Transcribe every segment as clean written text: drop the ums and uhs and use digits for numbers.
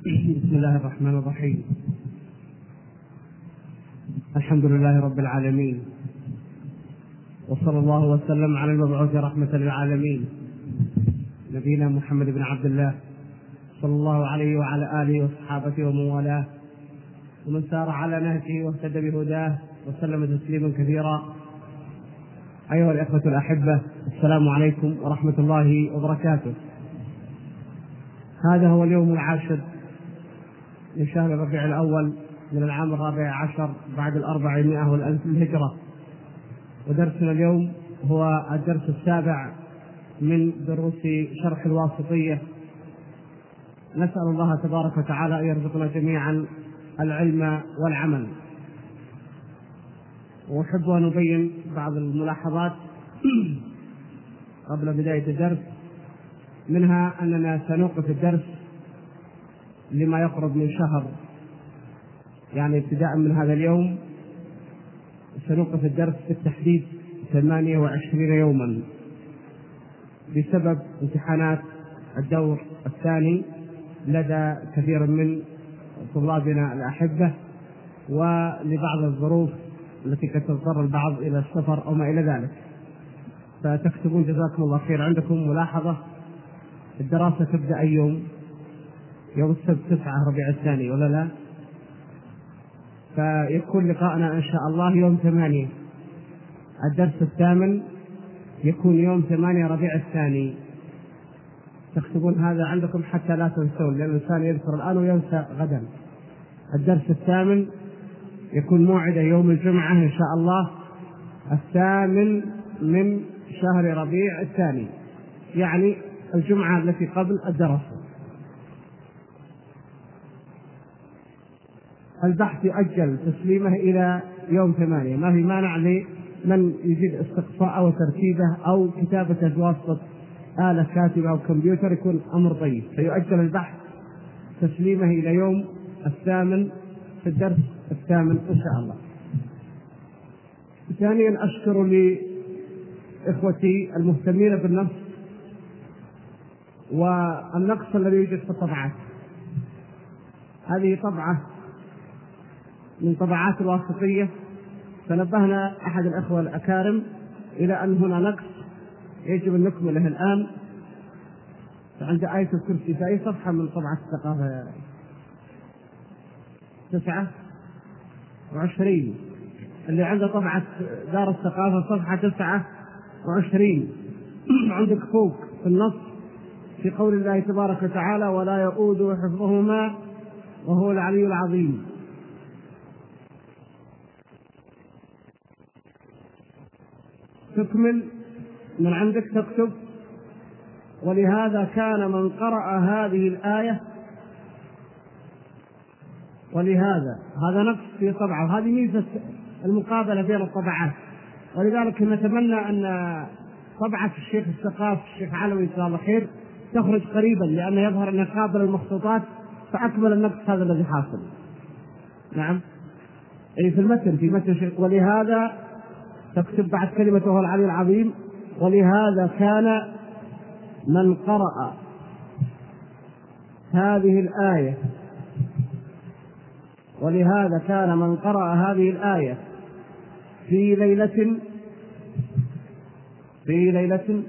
بسم الله الرحمن الرحيم. الحمد لله رب العالمين، وصلى الله وسلم على المبعوث رحمة للعالمين نبينا محمد بن عبد الله صلى الله عليه وعلى آله وصحابته ومن والاه ومن سار على نهجه واهتدى بهداه وسلم تسليما كثيرا. أيها الإخوة الأحبة، السلام عليكم ورحمة الله وبركاته. هذا هو اليوم العاشر من شهر ربيع الأول من العام 14 بعد 400 والألف الهجرة، ودرسنا اليوم هو الدرس السابع من دروس شرح الواسطية. نسأل الله تبارك وتعالى أن يرزقنا جميعا العلم والعمل. وأحب أن أبين بعض الملاحظات قبل بداية الدرس، منها أننا سنوقف الدرس لما يقرب من شهر، يعني ابتداء من هذا اليوم سنوقف الدرس بالتحديد 28 يوما بسبب امتحانات الدور الثاني لدى كثير من طلابنا الأحبة، ولبعض الظروف التي قد تضطر البعض إلى السفر أو ما إلى ذلك. فتكتبون جزاكم الله خير. عندكم ملاحظة: الدراسة تبدأ أي يوم؟ يوم السبت 9 ربيع الثاني ولا لا؟ فيكون لقاءنا إن شاء الله يوم 8. الدرس الثامن يكون يوم 8 ربيع الثاني. تكتبون هذا عندكم حتى لا تنسون، لأن الإنسان يذكر الآن وينسى غدا. الدرس الثامن يكون موعده يوم الجمعة إن شاء الله 8 من شهر ربيع الثاني، يعني الجمعة التي قبل الدراسة. البحث يؤجل تسليمه إلى يوم 8، ما في مانع لمن يجد استقصاء أو ترتيبه أو كتابة بواسطة آلة كاتبة أو كمبيوتر، يكون أمر طيب. فيؤجل البحث تسليمه إلى يوم 8 في الدرس 8 إن شاء الله. ثانيا، أشكر لإخوتي المهتمين بالنص والنقص الذي يوجد في الطبعات. هذه طبعة من طبعات الواسطية، فنبهنا أحد الأخوة الأكارم إلى أن هنا نقص يجب أن نكمله الآن. عند آية الكرسي في أي صفحة من طبعة الثقافة؟ 29. اللي عنده طبعة دار الثقافة صفحة 29 عندك فوق في النص في قول الله تبارك وتعالى: ولا يؤوده حفظهما وهو العلي العظيم. تكمل من عندك، تكتب: ولهذا كان من قرأ هذه الآية. ولهذا هذا نقص في طبعة، وهذه ميزة المقابلة بين الطبعات. ولذلك نتمنى أن طبعة الشيخ الثقاف الشيخ علوي إن شاء الله خير تخرج قريبا، لأن يظهر أن قابل المخطوطات فأكمل النقص هذا الذي حاصل. نعم، أي في المتن، في متن الشيخ. ولهذا تكتب بعد كلمة وهو العلي العظيم: ولهذا كان من قرأ هذه الآية. ولهذا كان من قرأ هذه الآية في ليلة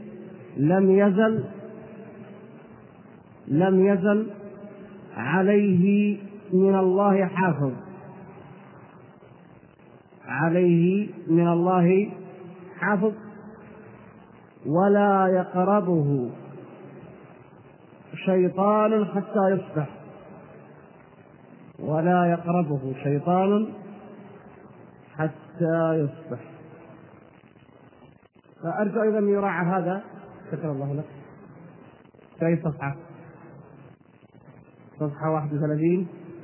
لم يزل عليه من الله حافظ. عليه من الله حافظ ولا يقربه شيطان حتى يصبح. ولا يقربه شيطان حتى يصبح. فأرجو أيضا أن يراعى هذا. شكرا الله لك. في أي صفحة؟ صفحة 31.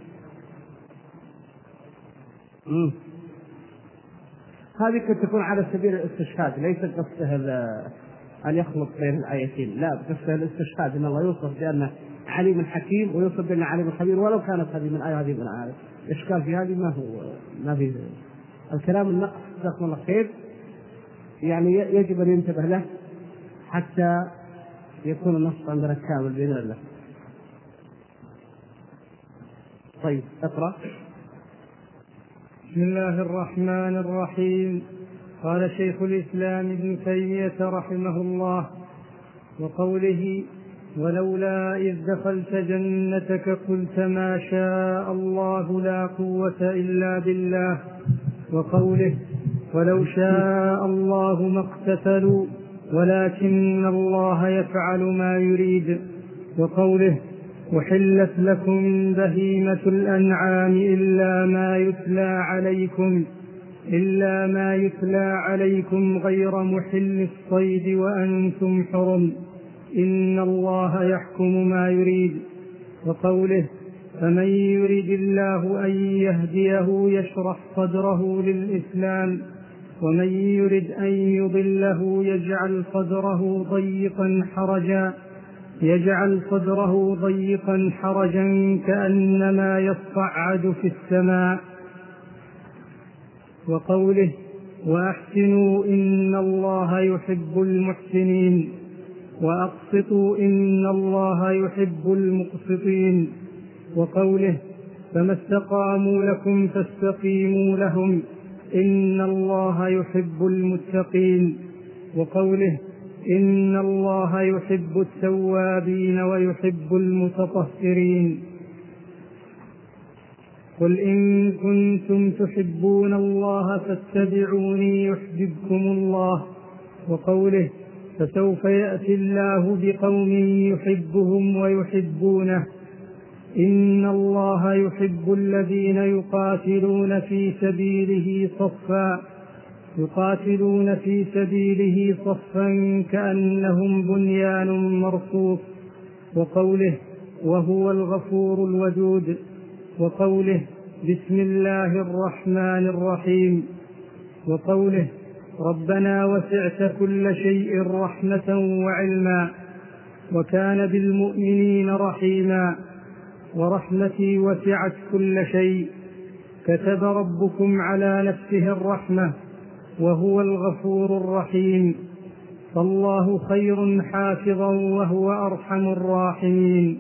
هذه قد تكون على سبيل الاستشهاد، ليس قصده أن يخلط بين الآيتين، لا، قصده الاستشهاد، إن الله يوصف بأنه عليم حكيم ويوصف بأنه عليم خبير، ولو كانت هذه من آية هذه من آية. إشكال في هذه ما في الكلام النقص. جزاكم الله خير. يعني يجب أن ينتبه له حتى يكون النص عندنا كامل بإذن الله. طيب اقرأ. بسم الله الرحمن الرحيم. قال شيخ الإسلام ابن تيمية رحمه الله: وقوله: ولولا إذ دخلت جنتك قلت ما شاء الله لا قوة إلا بالله. وقوله: ولو شاء الله ما اقتتلوا ولكن الله يفعل ما يريد. وقوله: أحلت لكم بهيمة الأنعام إلا ما يتلى عليكم غير محل الصيد وأنتم حرم إن الله يحكم ما يريد. وقوله: فمن يرد الله أن يهديه يشرح صدره للإسلام ومن يرد أن يضله يجعل صدره ضيقا حرجا كأنما يصعد في السماء. وقوله: وأحسنوا إن الله يحب المحسنين وأقسطوا إن الله يحب المقسطين. وقوله: فما استقاموا لكم فاستقيموا لهم إن الله يحب المتقين. وقوله: إن الله يحب التوابين ويحب المتطهرين. قل إن كنتم تحبون الله فاتبعوني يحببكم الله. وقوله: فسوف يأتي الله بقوم يحبهم ويحبونه إن الله يحب الذين يقاتلون في سبيله صفا كأنهم بنيان مرصوص. وقوله: وهو الغفور الودود. وقوله: بسم الله الرحمن الرحيم. وقوله: ربنا وسعت كل شيء رحمة وعلما وكان بالمؤمنين رحيما ورحمتي وسعت كل شيء كتب ربكم على نفسه الرحمة وهو الغفور الرحيم فالله خير حافظا وهو أرحم الراحمين.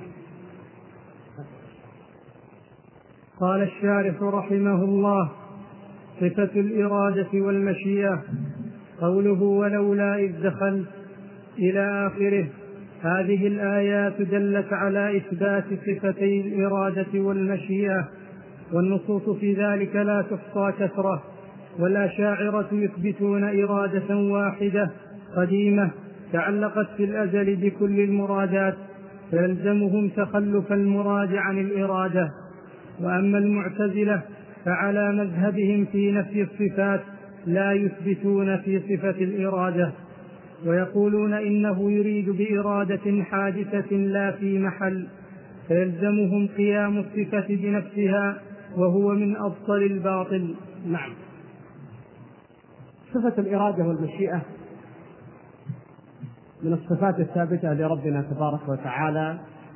قال الشارح رحمه الله: صفة الإرادة والمشيئة. قوله ولولا إذ دخلت إلى آخره، هذه الآيات دلت على إثبات صفتي الإرادة والمشيئة، والنصوص في ذلك لا تحصى كثرة. والأشاعرة يثبتون إرادة واحدة قديمة تعلقت في الأزل بكل المرادات، فيلزمهم تخلف المراد عن الإرادة. وأما المعتزلة فعلى مذهبهم في نفي الصفات لا يثبتون في صفة الإرادة، ويقولون إنه يريد بإرادة حادثة لا في محل، فيلزمهم قيام الصفة بنفسها، وهو من أبطل الباطل. نعم. صفة الإرادة والمشيئة من الصفات الثابتة لربنا تبارك وتعالى،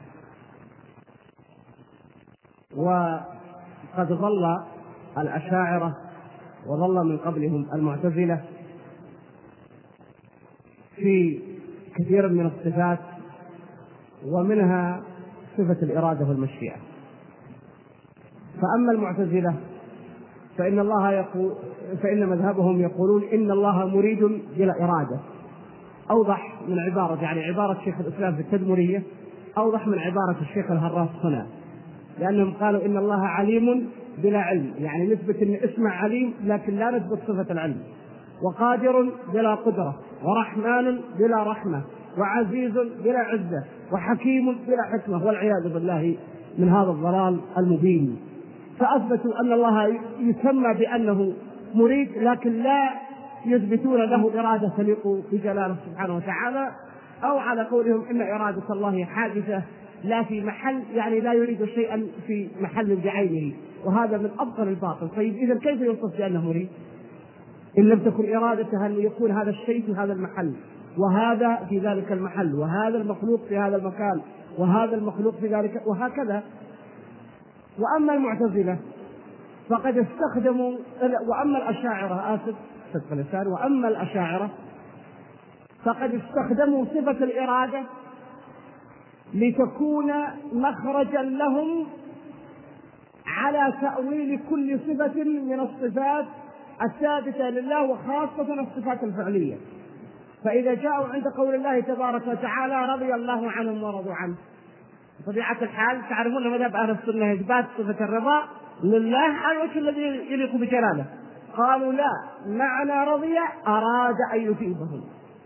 وقد ظل الأشاعرة وظل من قبلهم المعتزلة في كثير من الصفات، ومنها صفة الإرادة والمشيئة. فأما المعتزلة فإن مذهبهم يقولون إن الله مريد بلا إرادة. أوضح من عبارة، يعني عبارة شيخ الإسلام في التدمرية أوضح من عبارة الشيخ الهراس هنا، لأنهم قالوا إن الله عليم بلا علم، يعني نثبت إن اسمه عليم لكن لا نثبت صفة العلم، وقادر بلا قدرة، ورحمن بلا رحمة، وعزيز بلا عزة، وحكيم بلا حكمة، والعياذ بالله من هذا الضلال المبين. فأثبتوا أن الله يسمى بأنه مريد، لكن لا يثبتون له إرادة تليق بجلاله سبحانه وتعالى، أو على قولهم إن إرادة الله حادثة لا في محل، يعني لا يريد شيئا في محل بعينه، وهذا من أبطل الباطل. طيب إذا كيف يوصف بأنه مريد إن لم تكن إرادته أن يكون هذا الشيء في هذا المحل، وهذا في ذلك المحل، وهذا المخلوق في هذا المكان، وهذا المخلوق في ذلك، وهكذا. وأما المعتزلة فقد استخدموا، وأما الأشاعرة وأما الأشاعرة فقد استخدموا صفة الإرادة لتكون مخرجا لهم على تأويل كل صفة من الصفات الثابتة لله، وخاصة الصفات الفعلية. فإذا جاءوا عند قول الله تبارك وتعالى رضي الله عنهم ورضوا عنه، بطبيعة الحال تعرفون مذهب أهل السنة إثبات صفة الرضا لله على الوجه الذي يليق بجلاله. قالوا لا، معنى رضي أراد أن يثيبهم.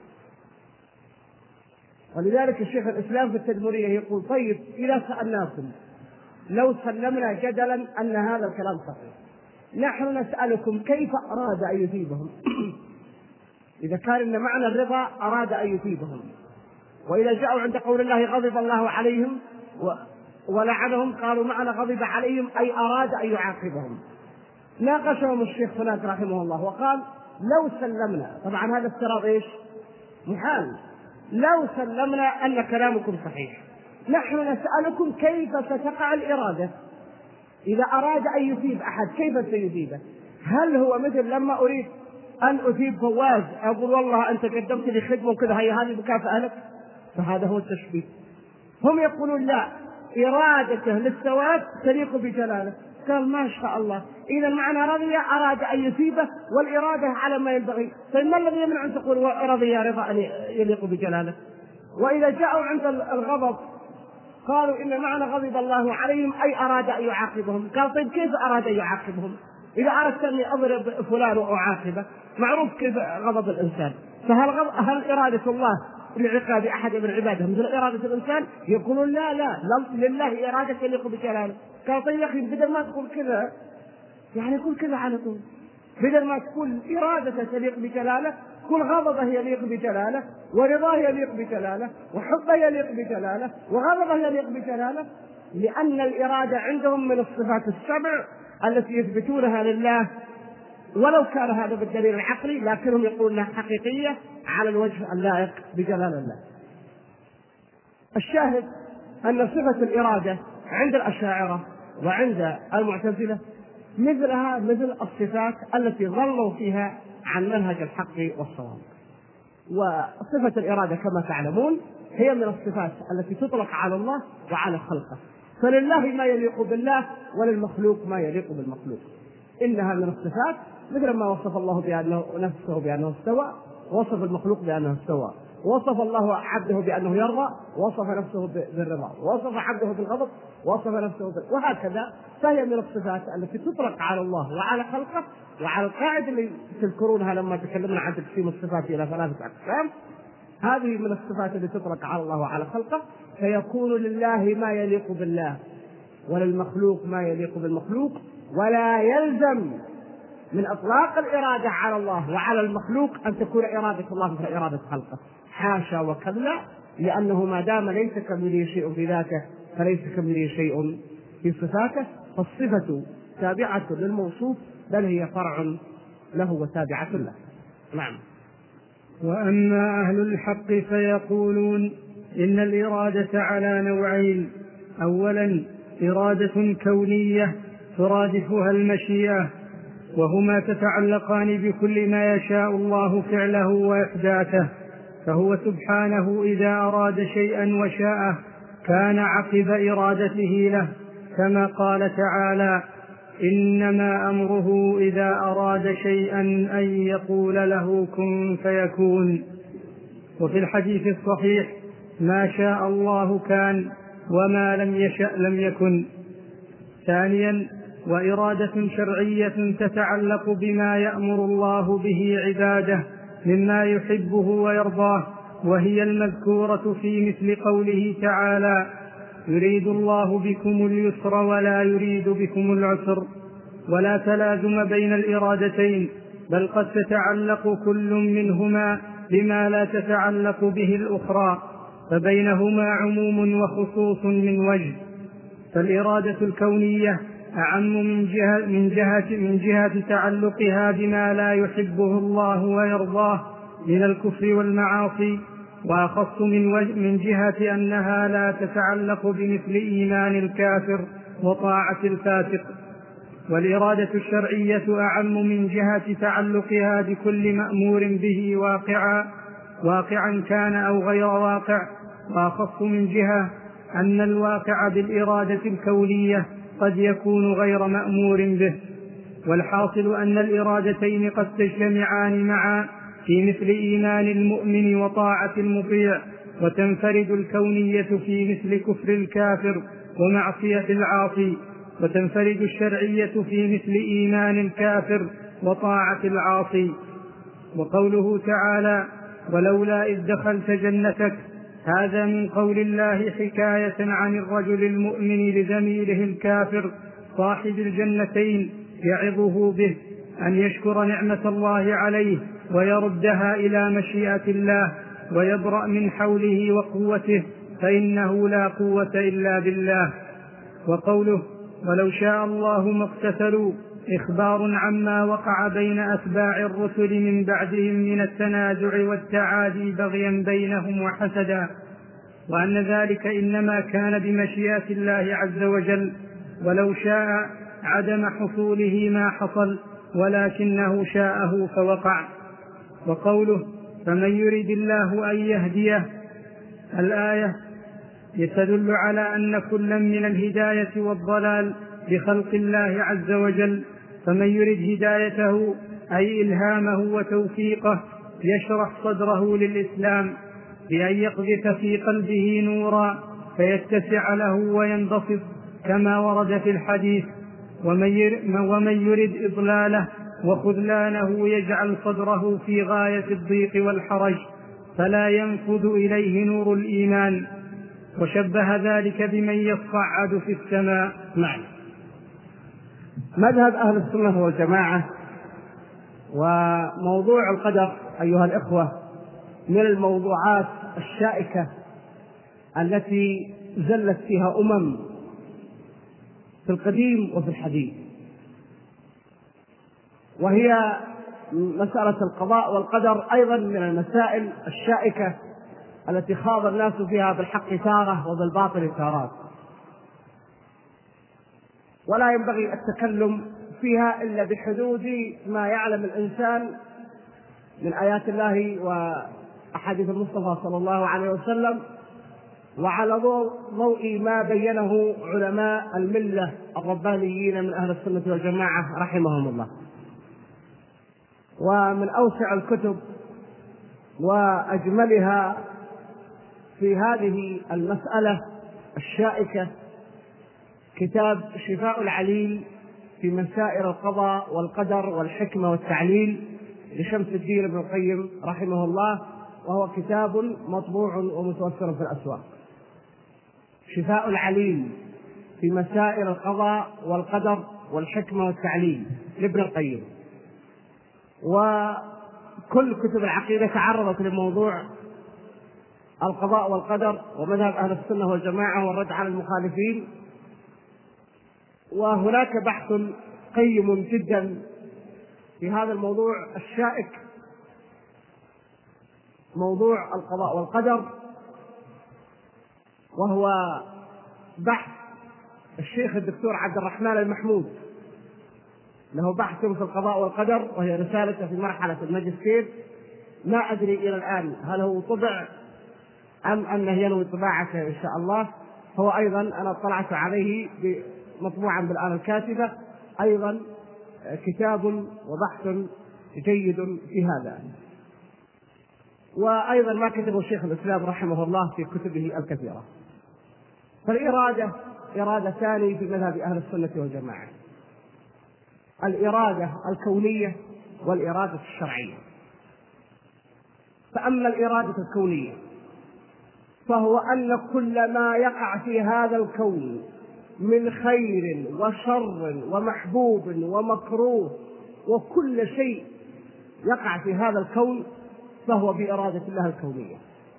ولذلك الشيخ الإسلام في التدمرية يقول طيب إذا سألناكم لو سلمنا جدلا أن هذا الكلام صحيح، نحن نسألكم كيف أراد أن يثيبهم؟ إذا كان إن معنى الرضا أراد أن يثيبهم، وإذا جاءوا عند قول الله غضب الله عليهم ولعنهم قالوا معنى غضب عليهم أي أراد أن يعاقبهم. ناقشهم الشيخ فلان رحمه الله وقال لو سلمنا، طبعا هذا افتراض ايش؟ محال. لو سلمنا أن كلامكم صحيح، نحن نسألكم كيف ستقع الإرادة؟ إذا أراد أن يثيب أحد كيف سيثيبه؟ هل هو مثل لما أريد أن أثيب فواز أقول والله أنت قدمت لي خدمة وكذا هي هذه مكافأة لك؟ فهذا هو التشبيه. هم يقولون لا، إرادته للثواب تليق بجلاله. قال ما شاء الله، إذا معنى رضي أراد أن يثيبه والإرادة على ما ينبغي. فما الذي يمنع أن تقول رضي رضا أن يليق بجلاله؟ وإذا جاءوا عند الغضب قالوا إن معنى غضب الله عليهم أي أراد أن يعاقبهم. قال طيب كيف أراد أن يعاقبهم؟ إذا أردت أني أضرب فلان وأعاقبه معروف كيف غضب الإنسان، هل إرادة الله لعقاب أحد من عباده مثل إرادة الإنسان؟ يقولون لا لله إرادة يليق بجلاله. قال طيب يا أخي بدل ما تقول كذا يعني يقول كذا على طول، بدل ما تقول إرادة تليق بجلاله كل غضبه يليق بجلاله، ورضاه يليق بجلاله، وحبه يليق بجلاله، وغضبه يليق بجلاله، لأن الإرادة عندهم من الصفات السبع التي يثبتونها لله، ولو كان هذا بالدليل العقلي لكنهم يقولون انها حقيقية على الوجه اللائق بجلال الله. الشاهد أن صفة الإرادة عند الأشاعرة وعند المعتزلة مثلها مثل الصفات التي ظلوا فيها عن منهج الحق والصواب. وصفة الإرادة كما تعلمون هي من الصفات التي تطلق على الله وعلى خلقه، فلله ما يليق بالله وللمخلوق ما يليق بالمخلوق. إنها من الصفات مثل ما وصف الله نفسه بأنه استوى، وصف المخلوق بأنه استوى، وصف الله عبده بأنه يرضى، وصف نفسه بالرضا، وصف عبده بالغضب، وصف نفسه وهكذا. فهي من الصفات التي تطلق على الله وعلى خلقه، وعلى القاعدة اللي تذكرونها لما تكلمنا عن تقسيم الصفات إلى 3 أقسام. هذه من الصفات التي تطلق على الله وعلى خلقه، فيكون لله ما يليق بالله وللمخلوق ما يليق بالمخلوق، ولا يلزم من إطلاق الإرادة على الله وعلى المخلوق أن تكون إرادة الله مثل إرادة خلقه، حاشا وكلا، لأنه ما دام ليس كمثله شيء في ذاته فليس كمثله شيء في صفاته، فالصفة تابعة للموصوف بل هي فرع له وتابعة له. نعم. وأما أهل الحق فيقولون إن الإرادة على نوعين: أولا إرادة كونية ترادفها المشيئة، وهما تتعلقان بكل ما يشاء الله فعله وإحداثه، فهو سبحانه إذا أراد شيئا وشاءه كان عقب إرادته له، كما قال تعالى: إنما أمره إذا أراد شيئا أن يقول له كن فيكون. وفي الحديث الصحيح: ما شاء الله كان وما لم يشأ لم يكن. ثانيا وإرادة شرعية تتعلق بما يأمر الله به عباده مما يحبه ويرضاه، وهي المذكورة في مثل قوله تعالى: يريد الله بكم اليسر ولا يريد بكم العسر. ولا تلازم بين الإرادتين، بل قد تتعلق كل منهما بما لا تتعلق به الأخرى، فبينهما عموم وخصوص من وجه. فالإرادة الكونية أعم من جهة تعلقها بما لا يحبه الله ويرضاه من الكفر والمعاصي، وأخص من جهة أنها لا تتعلق بمثل إيمان الكافر وطاعة الفاسق. والإرادة الشرعية أعم من جهة تعلقها بكل مأمور به واقعا كان أو غير واقع، وأخص من جهة أن الواقع بالإرادة الكونية قد يكون غير مأمور به. والحاصل أن الإرادتين قد تجتمعان معا في مثل إيمان المؤمن وطاعة المطيع، وتنفرد الكونية في مثل كفر الكافر ومعصية العاصي، وتنفرد الشرعية في مثل إيمان الكافر وطاعة العاصي. وقوله تعالى: ولولا إذ دخلت جنتك، هذا من قول الله حكاية عن الرجل المؤمن لزميله الكافر صاحب الجنتين، يعظه به أن يشكر نعمة الله عليه ويردها إلى مشيئة الله، ويبرأ من حوله وقوته، فإنه لا قوة إلا بالله. وقوله: ولو شاء الله ما اقتتلوا، إخبار عما وقع بين أتباع الرسل من بعدهم من التنازع والتعادي بغيا بينهم وحسدا، وأن ذلك إنما كان بمشيئة الله عز وجل، ولو شاء عدم حصوله ما حصل، ولكنه شاءه فوقع. وقوله: فمن يرد الله أن يهديه، الآية يتدل على أن كلا من الهداية والضلال بخلق الله عز وجل، فمن يرد هدايته أي إلهامه وتوفيقه يشرح صدره للإسلام بأن يقذف في قلبه نورا فيتسع له وينبسط كما ورد في الحديث، ومن يرد إضلاله وخذلانه يجعل صدره في غاية الضيق والحرج فلا ينفذ إليه نور الإيمان، وشبه ذلك بمن يصعد في السماء. نعم. مذهب أهل السنة والجماعة وموضوع القدر أيها الإخوة من الموضوعات الشائكة التي زلت فيها في القديم وفي الحديث، وهي مسألة القضاء والقدر أيضا من المسائل الشائكة التي خاض الناس فيها بالحق تارة وبالباطل تارات، ولا ينبغي التكلم فيها إلا بحدود ما يعلم الإنسان من آيات الله وأحاديث المصطفى صلى الله عليه وسلم، وعلى ضوء ما بينه علماء الملة الربانيين من أهل السنة والجماعة رحمهم الله. ومن أوسع الكتب وأجملها في هذه المسألة الشائكة كتاب شفاء العليل في مسائل القضاء والقدر والحكمة والتعليل لشمس الدين ابن القيم رحمه الله، وهو كتاب مطبوع ومتوفر في الأسواق. شفاء العليل في مسائل القضاء والقدر والحكمة والتعليل لابن القيم. وكل كتب العقيدة تعرضت لموضوع القضاء والقدر ومذهب أهل السنة والجماعة والرد على المخالفين، وهناك بحث قيم جدا في هذا الموضوع الشائك، موضوع القضاء والقدر، وهو بحث الشيخ الدكتور عبد الرحمن المحمود، له بحث في القضاء والقدر وهي رسالته في مرحلة الماجستير. ما أدري إلى الآن هل هو طبع أم أنه ينوي طباعته إن شاء الله. هو أيضا أنا اطلعت عليه مطبوعا بالآن الكاتبة، أيضا كتاب وبحث جيد في هذا. وأيضا ما كتبه شيخ الإسلام رحمه الله في كتبه الكثيرة. فالإرادة إرادتان في مذهب أهل السنة والجماعة: الإرادة الكونية والإرادة الشرعية. فأما الإرادة الكونية فهو أن كل ما يقع في هذا الكون من خير وشر ومحبوب ومكروه وكل شيء يقع في هذا الكون فهو بإرادة الله الكونية.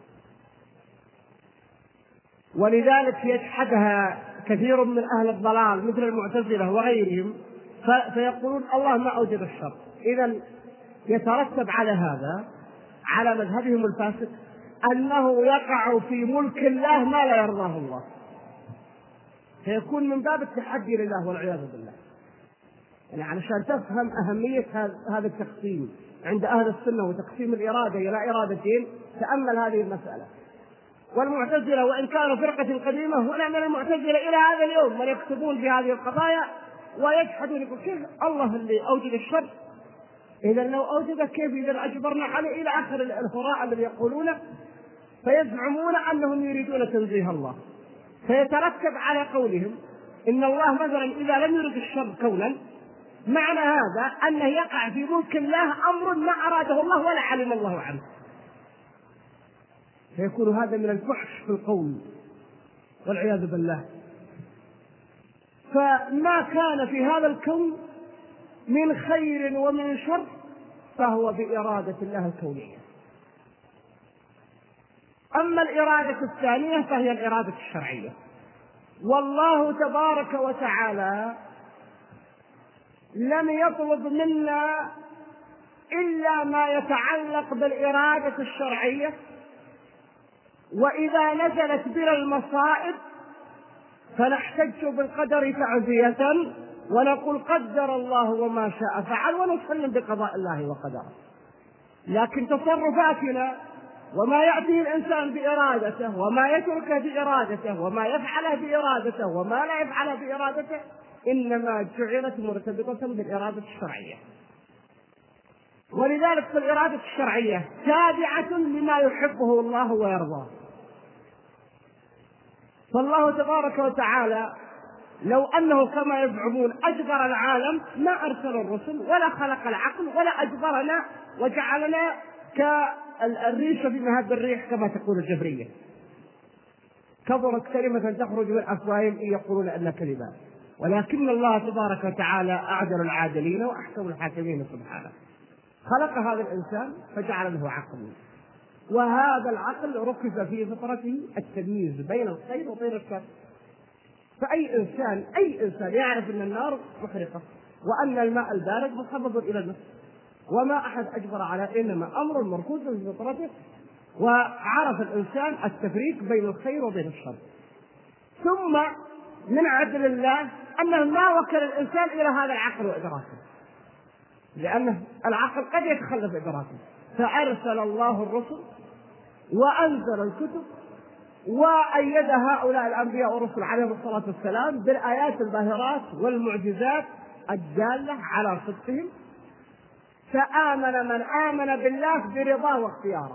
ولذلك يجحدها كثير من أهل الضلال مثل المعتزلة وغيرهم، فيقولون الله ما أوجد الشر. إذن يترتب على هذا على مذهبهم الفاسد أنه يقع في ملك الله ما لا يرضاه الله، فيكون من باب التحدي لله والعياذ بالله. يعني علشان تفهم أهمية هذا التقسيم عند أهل السنة وتقسيم الإرادة إلى إرادتين، تأمل هذه المسألة. والمعتزلة وإن كانوا فرقة قديمة، هنا من المعتزلة إلى هذا اليوم من يكتبون في هذه القضايا ويجحدون، يقول كيف الله اللي أوجد الشر؟ إذا لو أوجد كيف إذا أجبرنا عليه؟ إلى آخر الهراء الذي يقولونه. فيزعمون أنهم يريدون تنزيه الله، فيترتب على قولهم إن الله مثلا إذا لم يرد الشر كونا، معنى هذا أنه يقع في ملك الله أمر ما أراده الله ولا علم الله عنه، فيكون هذا من الفحش في القول والعياذ بالله. فما كان في هذا الكون من خير ومن شر فهو بإرادة الله الكونية. أما الإرادة الثانية فهي الإرادة الشرعية. والله تبارك وتعالى لم يطلب منا إلا ما يتعلق بالإرادة الشرعية، وإذا نزلت بنا المصائب فنحتج بالقدر تعزية ونقول قدر الله وما شاء فعل ونسلم بقضاء الله وقدره. لكن تصرفاتنا وما يأتيه الإنسان بإرادته وما يتركه بإرادته وما يفعله بإرادته وما لا يفعله بإرادته إنما جعلت مرتبطة بالإرادة الشرعية. ولذلك فالإرادة الشرعية تابعة لما يحبه الله ويرضاه. فالله تبارك وتعالى لو أنه كما يزعمون أجبر العالم ما أرسل الرسل ولا خلق العقل ولا أجبرنا وجعلنا كالريشة في مهب الريح كما تقول الجبرية. كبرت كلمة تخرج من أفواههم إن يقولون أنها كلمات، ولكن الله تبارك وتعالى أعدل العادلين وأحكم الحاكمين سبحانه. خلق هذا الإنسان فجعل له عقل، وهذا العقل ركز في فطرته التمييز بين الخير وبين الشر. فأي إنسان يعرف أن النار محرقة وأن الماء البارد مخفض إلى النصف، وما أحد أجبر على، إنما أمر مركوز في فطرته، وعرف الإنسان التفريق بين الخير وبين الشر. ثم من عدل الله أنه ما وكل الإنسان إلى هذا العقل وإدراكه، لأن العقل قد يتخلف إدراكه، فأرسل الله الرسل وأنزل الكتب وأيد هؤلاء الأنبياء والرسل عليهم الصلاة والسلام بالآيات الباهرات والمعجزات الدالة على صدقهم. فآمن من آمن بالله برضاه واختياره،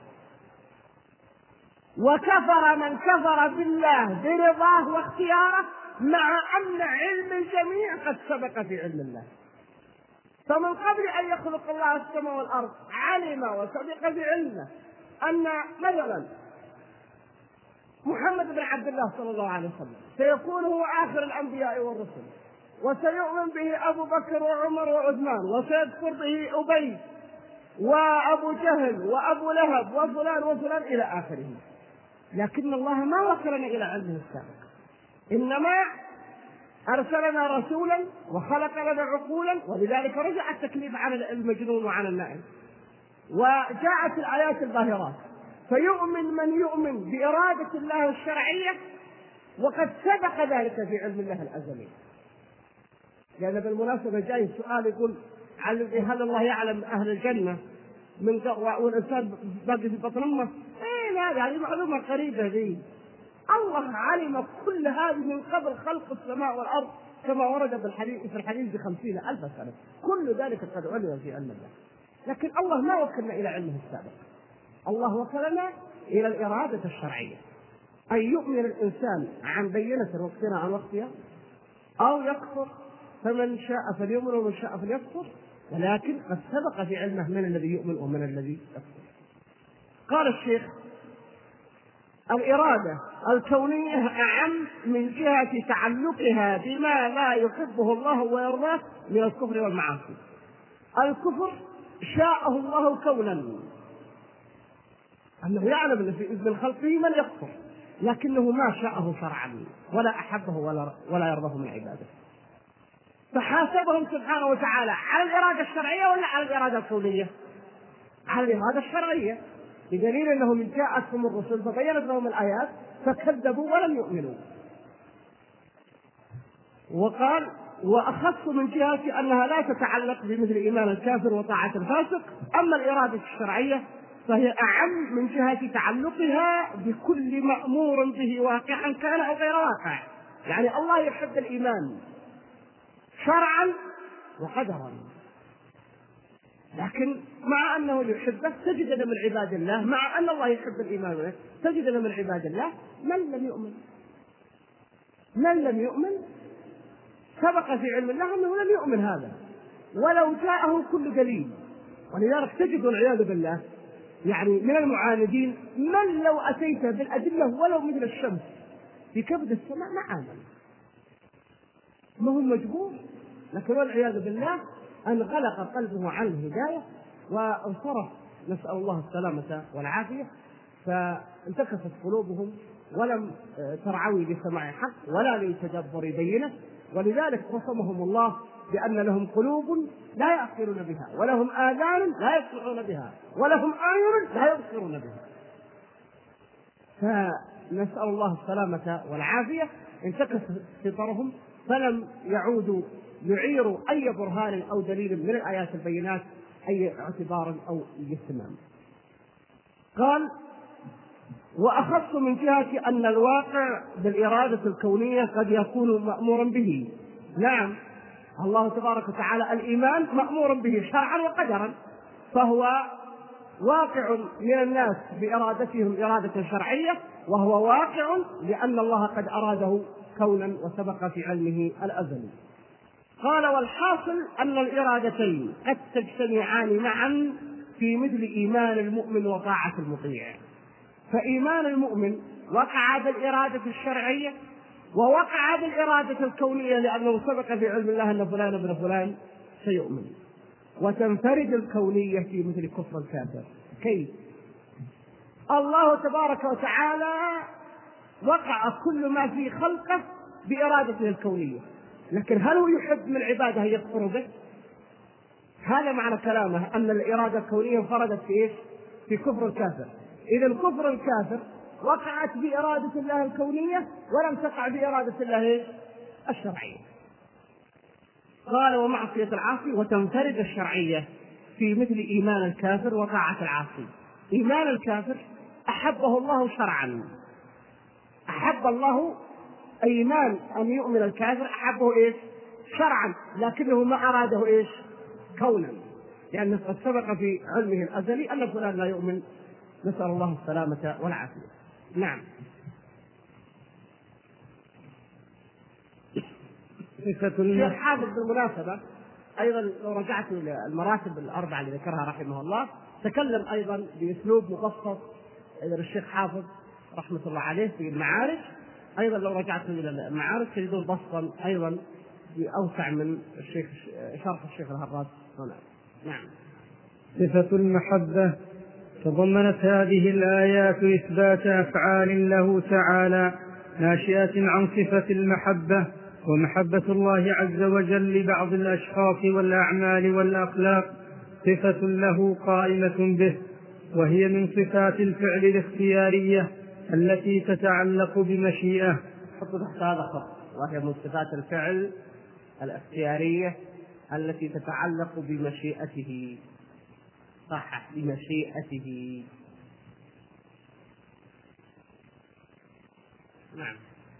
وكفر من كفر بالله برضاه واختياره، مع أن علم الجميع قد سبق في علم الله. فمن قبل أن يخلق الله السماء والأرض علم وسبق في علمه أن مثلا محمد بن عبد الله صلى الله عليه وسلم سيكون هو آخر الأنبياء والرسل، وسيؤمن به أبو بكر وعمر وعثمان، وسيكفر به أبي وأبو جهل وأبو لهب وفلان وفلان إلى آخره. لكن الله ما وصلنا إلى علمه السابق، إنما أرسلنا رسولا وخلق لنا عقولا، ولذلك رجع التكليف على المجنون وعلى النائم، وجاءت الآيات الباهرات. فيؤمن من يؤمن بإرادة الله الشرعية، وقد سبق ذلك في علم الله الأزلي. لأن بالمناسبة جاي سؤال يقول هل الله يعلم أهل الجنة من والإنسان باقي في بطن أمه؟ هذه معلومة قريبة ذي. الله علم كل هذه من قبل خلق السماء والأرض، كما ورد في الحديث ب50,000 سنة. كل ذلك قد علم في علم الله، لكن الله ما وكلنا إلى علمه السابق. الله وكلنا إلى الإرادة الشرعية، أن يؤمن الإنسان عن بينة واقتناع عن وقتها، أو يكفر، فمن شاء فليؤمن ومن شاء فليكفر، ولكن قد سبق في علمه من الذي يؤمن ومن الذي يكفر. قال الشيخ: الإرادة الكونية أعم من جهة تعلقها بما لا يحبه الله ويرضاه من الكفر والمعاصي. الكفر شاءه الله كونا، أنه يعلم أن في إذن خلقه من يكفر، لكنه ما شاءه شرعا ولا أحبه ولا يرضاه من عباده. فحاسبهم سبحانه وتعالى على الإرادة الشرعية ولا على الإرادة الكونية؟ على الإرادة الشرعية، بدليل أنهم جاءتهم الرسل فبينت لهم الآيات فكذبوا ولم يؤمنوا. وقال: وأخص من جهة أنها لا تتعلق بمثل إيمان الكافر وطاعة الفاسق. أما الإرادة الشرعية فهي أعم من جهة تعلقها بكل مأمور به واقعا كان أو غير واقع. يعني الله يحب الإيمان شرعا وقدرا، لكن مع أنه يحبه تجد من عباد الله، مع أن الله يحب الإيمان تجد من عباد الله من لم يؤمن سبق في علم الله أنه لم يؤمن هذا ولو جاءه كل دليل. ولذلك تجد والعياذ بالله يعني من المعاندين من لو أتيت بالأدلة ولو مثل الشمس في كبد السماء ما آمن، ما هو مجبور، لكن والعياذ بالله انغلق قلبه عن الهداية وانصرف، نسأل الله السلامة والعافية، فانتكست قلوبهم ولم ترعوي لسماع حق ولا لتدبر بينه. ولذلك وصمهم الله بأن لهم قلوب لا يعقلون بها، ولهم آذان لا يسمعون بها، ولهم أعين لا يبصرون بها. فنسأل الله السلامة والعافية، انتكست فطرهم فلم يعودوا يعيروا أي برهان أو دليل من الآيات البينات أي اعتبار أو اهتمام. قال: وأخص من جهة أن الواقع بالإرادة الكونية قد يكون مأمورا به. نعم، الله تبارك وتعالى الإيمان مأمور به شرعا وقدرا، فهو واقع من الناس بإرادتهم إرادة شرعية، وهو واقع لأن الله قد أراده كونا وسبق في علمه الأزلي. قال: والحاصل أن الإرادتين قد تجتمعان معا في مثل إيمان المؤمن وطاعة المطيع. فإيمان المؤمن وقع بالإرادة الشرعية ووقع بالإرادة الكونية، لأنه سبق في علم الله أن فلان ابن فلان سيؤمن. وتنفرد الكونية في مثل كفر الكافر. كيف؟ الله تبارك وتعالى وقع كل ما في خلقه بإرادته الكونية، لكن هل هو يحب من عباده يكفر به؟ هذا معنى كلامه أن الإرادة الكونية انفردت في إيش؟ في كفر الكافر. إذن كفر الكافر وقعت بإرادة الله الكونية ولم تقع بإرادة الله الشرعية. قال: ومعصية العاصي وتنفرد الشرعية في مثل إيمان الكافر وطاعة العاصي. إيمان الكافر أحبه الله شرعا، أحب الله إيمان أن يؤمن الكافر أحبه إيش؟ شرعا، لكنه ما أراده إيش؟ كونا، لأنه قد سبق في علمه الأزلي أن فلان لا يؤمن، نسأل الله السلامة والعافية. نعم. الشيخ حافظ بالمناسبة أيضا لو رجعت إلى المراتب الأربعة اللي ذكرها رحمه الله تكلم أيضا بأسلوب مبسط أيضا الشيخ حافظ رحمة الله عليه في المعارف. أيضا لو رجعت إلى المعارف تجدون بسطا أيضا أوسع من الشيخ شرح الشيخ الهراس هنا. نعم. صفة المحبة. تضمنت هذه الآيات إثبات أفعال له تعالى ناشئة عن صفة المحبة، ومحبة الله عز وجل لبعض الأشخاص والأعمال والأخلاق صفة له قائمة به، وهي من صفات الفعل الاختيارية التي تتعلق بمشيئة. حط تحت هذا خط، وهي من صفات الفعل الاختيارية التي تتعلق بمشيئته. صح، بمشيئته. نعم.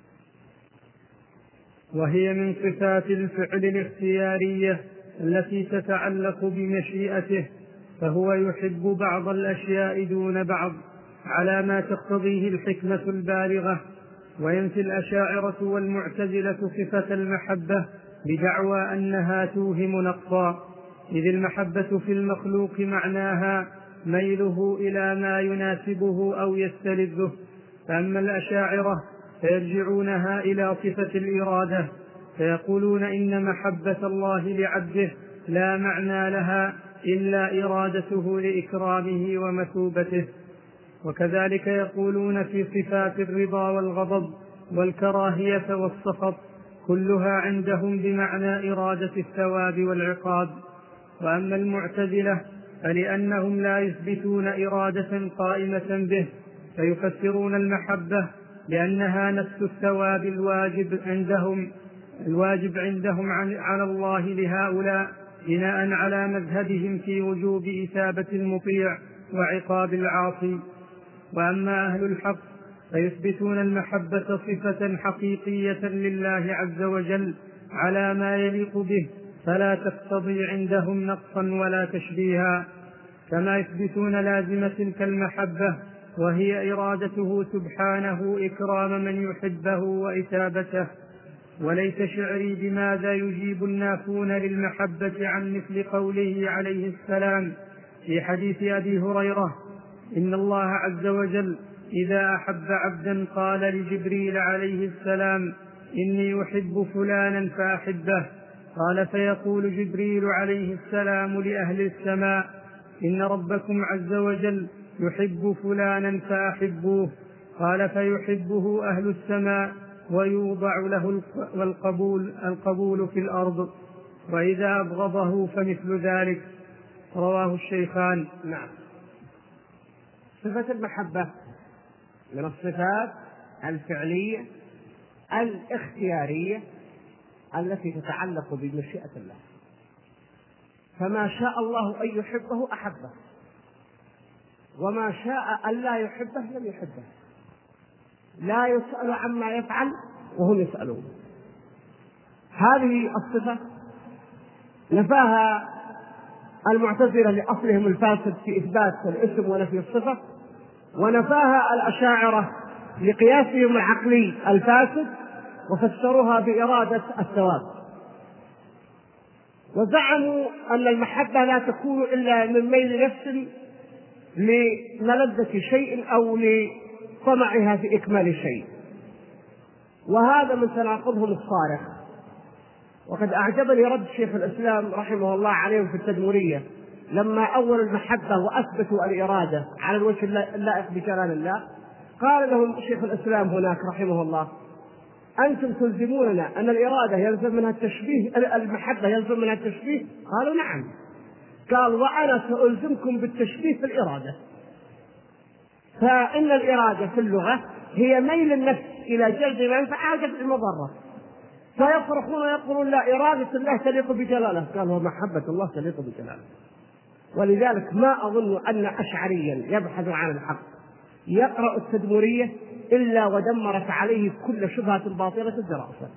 وهي من صفات الفعل الاختيارية التي تتعلق بمشيئته، فهو يحب بعض الأشياء دون بعض على ما تقتضيه الحكمة البالغة. وينفي الأشاعرة والمعتزلة صفة المحبة بدعوى أنها توهم نقصا، إذ المحبة في المخلوق معناها ميله إلى ما يناسبه أو يستلذه. فأما الأشاعرة فيرجعونها إلى صفة الإرادة، فيقولون إن محبة الله لعبده لا معنى لها إلا إرادته لإكرامه ومثوبته. وكذلك يقولون في صفات الرضا والغضب والكراهية والسخط كلها عندهم بمعنى إرادة الثواب والعقاب. وأما المعتزلة فلأنهم لا يثبتون إرادة قائمة به، فيفسرون المحبة لأنها نفس الثواب الواجب عندهم على الله لهؤلاء، بناء على مذهبهم في وجوب إثابة المطيع وعقاب العاصي. وأما أهل الحق فيثبتون المحبة صفة حقيقية لله عز وجل على ما يليق به، فلا تقتضي عندهم نقصا ولا تشبيها، كما يثبتون لازم تلك المحبة وهي إرادته سبحانه إكرام من يحبه وإثابته. وليس شعري بماذا يجيب النافون للمحبة عن مثل قوله عليه السلام في حديث أبي هريرة: إن الله عز وجل إذا أحب عبدا قال لجبريل عليه السلام: إني أحب فلانا فأحبه، قال فيقول جبريل عليه السلام لأهل السماء: إن ربكم عز وجل يحب فلانا فأحبوه، قال فيحبه أهل السماء ويوضع له القبول في الأرض، وإذا أبغضه فمثل ذلك. رواه الشيخان. نعم. صفة المحبة من الصفات الفعلية الاختيارية التي تتعلق بمشيئة الله، فما شاء الله أن يحبه أحبه، وما شاء أن لا يحبه لم يحبه، لا يسأل عما يفعل وهم يسألون. هذه الصفة نفاها المعتزلة لأصلهم الفاسد في إثبات الاسم ونفي الصفة، ونفاها الأشاعرة لقياسهم العقلي الفاسد وفسروها بإرادة الثواب، وزعموا أن المحبة لا تكون إلا من ميل نفس لملذة شيء أو لطمعها في إكمال شيء، وهذا من تناقضهم الصارخ. وقد أعجبني رد شيخ الإسلام رحمه الله عليهم في التدمرية لما أول المحبة وأثبتوا الإرادة على الوجه اللائق بجلال الله. قال لهم شيخ الإسلام هناك رحمه الله: أنتم تلزموننا أن الإرادة يلزم منها التشبيه، المحبة يلزم منها التشبيه؟ قالوا نعم. قال: وأنا سألزمكم بالتشبيه في الإرادة، فإن الإرادة في اللغة هي ميل النفس إلى جلب منفعة أو دفع المضرة، فيصرخون ويقولون: لا، إرادة الله تليق بجلاله. قال: ومحبة الله تليق بجلاله. ولذلك ما أظن أن أشعريا يبحث عن الحق يقرأ التدمرية إلا ودمرت عليه كل شبهة باطلة الدراسة،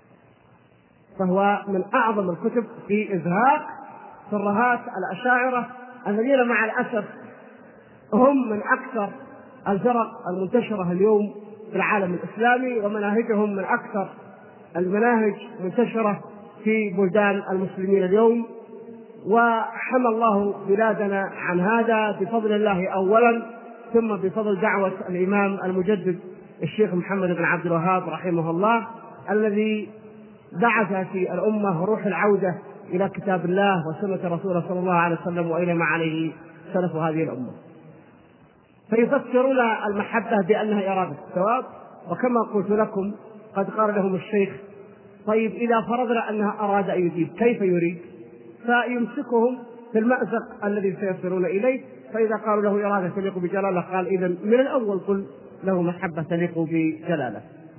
فهو من أعظم الكتب في إزهاق ترهات الأشاعرة الذين مع الأسف هم من أكثر الفرق المنتشرة اليوم في العالم الإسلامي، ومناهجهم من أكثر المناهج منتشرة في بلدان المسلمين اليوم. وحمى الله بلادنا عن هذا بفضل الله أولا، ثم بفضل دعوة الإمام المجدد الشيخ محمد بن عبد الوهاب رحمه الله، الذي بعث في الأمة روح العودة إلى كتاب الله وسنة رسوله صلى الله عليه وسلم وإلى ما عليه سلف هذه الأمة. فيفسرون المحبة بأنها إرادة الثواب، وكما قلت لكم قد قال لهم الشيخ: طيب إذا فرضنا أنها أراد أن يجيب كيف يريد؟ فيمسكهم في المأزق الذي سيصلون إليه، فإذا قالوا له إرادة تليق بجلاله قال: إذن من الأول قل له محبة تليق بجلاله.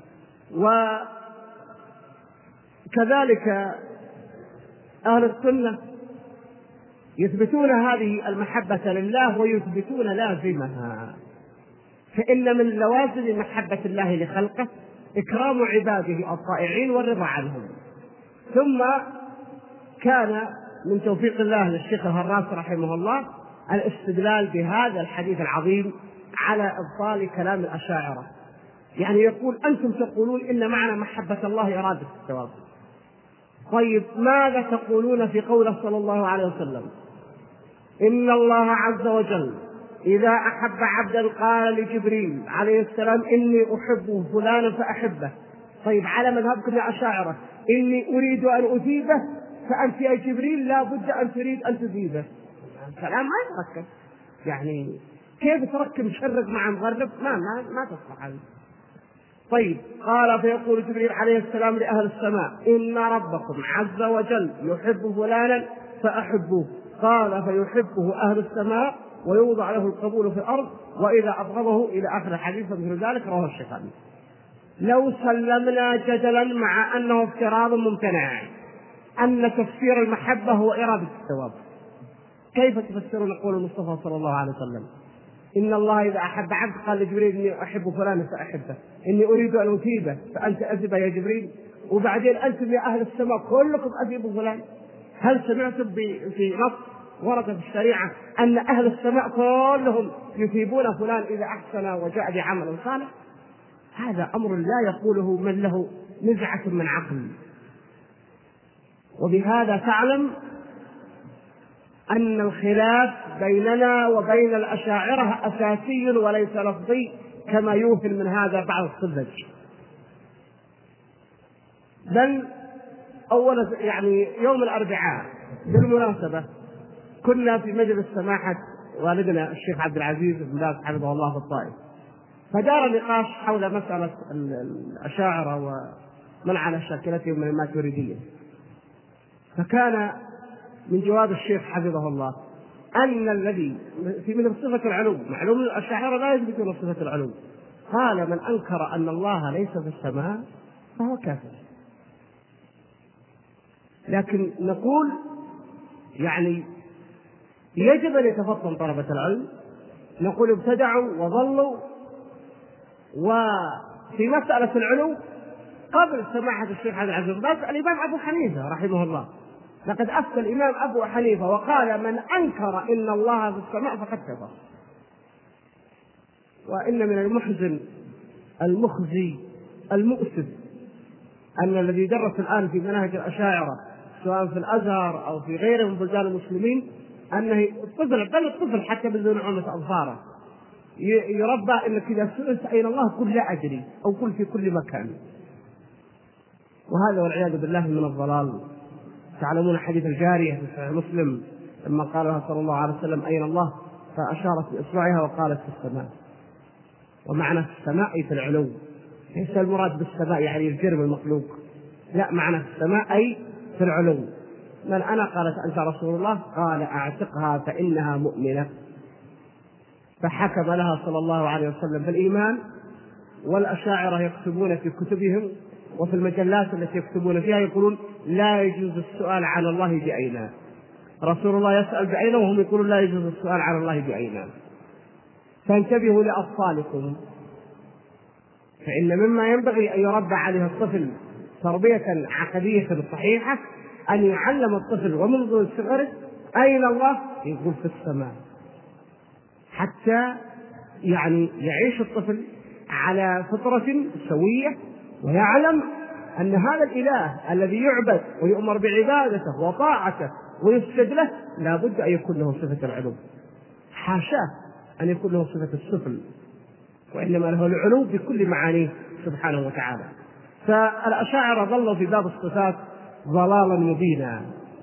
وكذلك أهل السنة يثبتون هذه المحبة لله ويثبتون لازمها، فإن من لوازم محبة الله لخلقه إكرام عباده الطائعين والرضا عنهم. ثم كان من توفيق الله للشيخ الهراس رحمه الله الاستدلال بهذا الحديث العظيم على إبطال كلام الأشاعرة، يعني يقول: أنتم تقولون إن معنى محبة الله إرادة الثواب، طيب ماذا تقولون في قوله صلى الله عليه وسلم: إن الله عز وجل إذا أحب عبدا قال لجبريل عليه السلام: إني أحب فلانا فأحبه. طيب على مذهبكم يا أشاعرة إني أريد أن أثيبه، فأنت يا جبريل لا بد أن تريد أن تثيبه. الكلام ما يتركب، يعني كيف تركب مشرق مع مغرب؟ ما تصلح هذا. طيب قال: فيقول جبريل عليه السلام لأهل السماء: إن ربكم عز وجل يحب فلانا فأحبوه، قال فيحبه أهل السماء ويوضع له القبول في الأرض، وإذا أبغضه إلى آخر الحديث. مثل ذلك رواه الشيخاني. لو سلمنا جدلا مع أنه افتراض ممتنع أن تفسير المحبة هو إرادة الثواب، كيف تفسرون قول المصطفى صلى الله عليه وسلم إن الله إذا أحب عبد قال لجبريل إني أحب فلانا فأحبه، إني أريد أن أثيبه فأنت أثبه يا جبريل، وبعدين أنتم يا أهل السماء كلكم أثيبوا فلان؟ هل سمعتم في نص ورد في الشريعة أن أهل السماء كلهم يثيبون فلان إذا أحسن وجاء بعمل صالح؟ هذا أمر لا يقوله من له نزعة من عقل. وبهذا تعلم أن الخلاف بيننا وبين الأشاعرة أساسي وليس لفظي كما يوهن من هذا بعض السذج. بل أول يوم الأربعاء بالمناسبة كنا في مجلس سماحة والدنا الشيخ عبد العزيز بن باز حفظه الله في الطائف، فدار نقاش حول مسألة الأشاعرة ومن على شاكلتهم من الماتريدية. فكان من جواب الشيخ حفظه الله أن الذي في مثل صفة العلو، معلوم الأشاعرة لا يثبتون صفة العلو، قال من أنكر أن الله ليس في السماء فهو كافر. لكن نقول يجب أن يتفطن طلبة العلم، نقول ابتدعوا وظلوا. وفي مسألة العلو قبل سماحة الشيخ عبد العزيز بن باز الإمام أبو حنيفة رحمه الله، لقد أفتى الإمام أبو حنيفة وقال من أنكر إن الله في السماء فقد كفر. وإن من المحزن المخزي المؤسف أن الذي درس الآن في مناهج الأشاعرة سواء في الأزهر أو في غيره من بلدان المسلمين أنه الطفل، بل الطفل حتى بدون نعومة أظفاره، يربى إنك إذا سئلت أين الله قل لا أدري أو قل في كل مكان. وهذا والعياذ بالله من الضلال. تعلمون حديث الجارية في صحيح مسلم لما قال لها صلى الله عليه وسلم أين الله فأشارت بإصبعها وقالت في السماء. ومعنى في السماء أي في العلو، ليس المراد بالسماء يعني الجرم المخلوق، لا، معنى في السماء أي في العلو. من أنا؟ قالت أنت رسول الله. قال أعتقها فإنها مؤمنة. فحكم لها صلى الله عليه وسلم بالإيمان. والأشاعرة يكتبون في كتبهم وفي المجلات التي يكتبون فيها يقولون لا يجوز السؤال عن الله بأين. رسول الله يسأل بأين وهم يقولون لا يجوز السؤال عن الله بأين. فانتبهوا لأطفالكم، فإن مما ينبغي أن يربى عليه الطفل تربية عقدية صحيحة أن يعلم الطفل ومنذ صغره أين الله؟ يقول في السماء، حتى يعيش الطفل على فطرة سوية ويعلم أن هذا الإله الذي يعبد ويؤمر بعبادته وطاعته ويسجد له لا بد أن يكون له صفة العلو، حاشاه أن يكون له صفة السفل، وإنما له العلو بكل معانيه سبحانه وتعالى. فالأشاعرة ظلوا في باب الصفات ضلالا مبينا،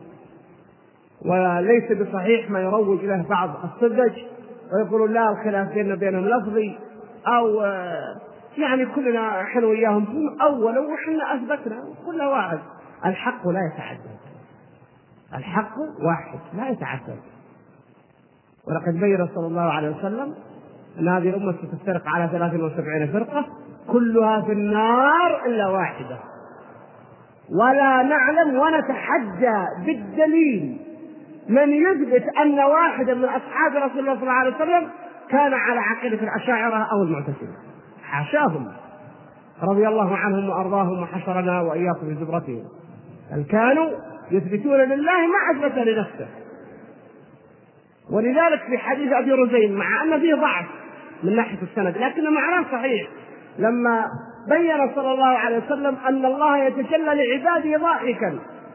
وليس بصحيح ما يروج له بعض السذج ويقولون لا الخلاف بينهم لفظي أو كلنا احنا وياهم أولا وحنا أثبتنا كل واحد. الحق لا يتعدد، الحق واحد لا يتعدد. ولقد بين صلى الله عليه وسلم أن هذه الأمة ستفترق على 73 فرقة كلها في النار إلا واحدة، ولا نعلم ونتحدى بالدليل من يثبت أن واحدا من أصحاب رسول الله صلى الله عليه وسلم كان على عقيدة الأشاعرة أو المعتزلة، حاشاهم رضي الله عنهم وأرضاهم وحشرنا وإياكم في زبرتهم، بل كانوا يثبتون لله ما أثبت لنفسه. ولذلك في حديث أبي رزين مع أن فيه ضعف من ناحية السند لكن معناه صحيح، لما بين صلى الله عليه وسلم أن الله يتجلى لعباده ضاحكا،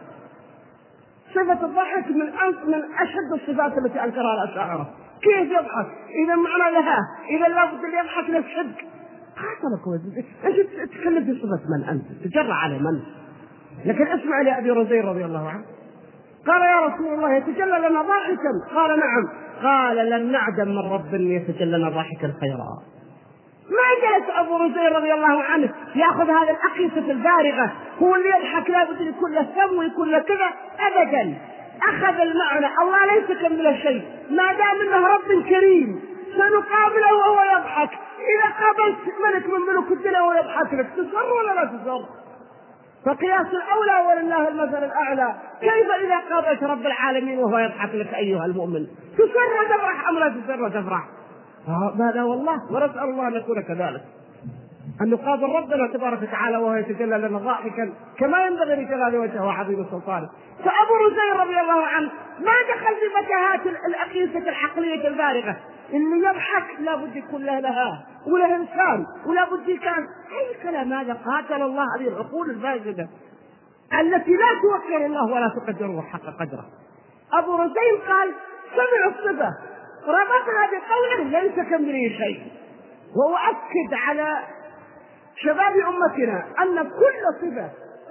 صفة الضحك من أشد الصفات التي أنكرها الأشاعرة. كيف يضحك؟ إذا معنى لها، إذا لابد أن يضحك للصدق. قاتلك أنت تتكلم في صفة من أنت تجرى على من؟ لكن اسمع لأبي رزين رضي الله عنه قال يا رسول الله يتجلى لنا ضاحكا؟ قال نعم. قال لن نعدم من رب يتجلى لنا ضاحكا خيرا. ما جلس أبو رزين رضي الله عنه يأخذ هذا الأقيسة الفارغة، هو اللي يضحك لابد يكون له سم ويكون له كذا، أبدا. أخذ المعنى الله ليس كمثله شيء، ما دام إنه رب كريم سنقابله وهو يضحك. إذا قابلت ملك من ملوك الدنيا وهو يضحك لك تسر ولا لا تسر؟ فقياس الأولى ولله المثل الأعلى. كيف إذا قابلت رب العالمين وهو يضحك لك أيها المؤمن؟ تسر وتفرح أم لا تسر وتفرح؟ لا والله، ونسأل الله أن نكون كذلك، أن نقابل ربنا تبارك وتعالى وهو يتجلى لنا ضاحكا كما ينبغي لجلال وجهه وعظيم سلطانه. فأبو رزين رضي الله عنه ما دخل في متاهات الأقيسة العقلية الفارغة، اللي يضحك لا بد يكون له لها وله إنسان ولا بد كان أي كلام. هذا قاتل الله هذه العقول الفاسدة التي لا توقر الله ولا تقدره حق قدره. أبو رزين قال سمع الصفة ربطها بقوله ليس كمثله شيء، وأؤكد على شباب أمتنا أن كل صفة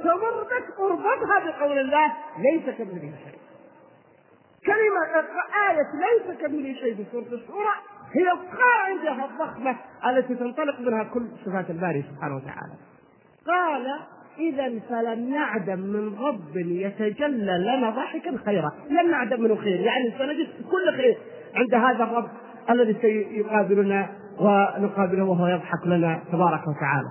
اربطها بقول الله ليس كمثله شيء. كلمة آية ليس كمثله شيء في سورة الشورى هي القاعدة الضخمة التي تنطلق منها كل صفات الباري سبحانه وتعالى. قال إذا فلم نعدم من رب يتجلى لنا ضحكا خيرا، لم نعدم منه خير، يعني سنجد كل خير عند هذا الرب الذي سيقابلنا ونقابله وهو يضحك لنا تبارك وتعالى.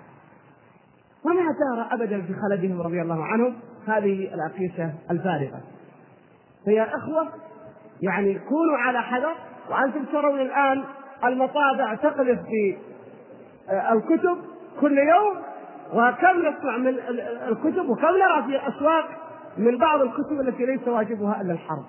وما دار أبدا في خلدهم رضي الله عنهم هذه الأقيسة الفارغة. فيا أخوة يعني كونوا على حذر. وأنتم ترون الآن المطابع تقذف في الكتب كل يوم، وكم نسمع من الكتب وكم نرى في الأسواق من بعض الكتب التي ليس واجبها إلا الحرق،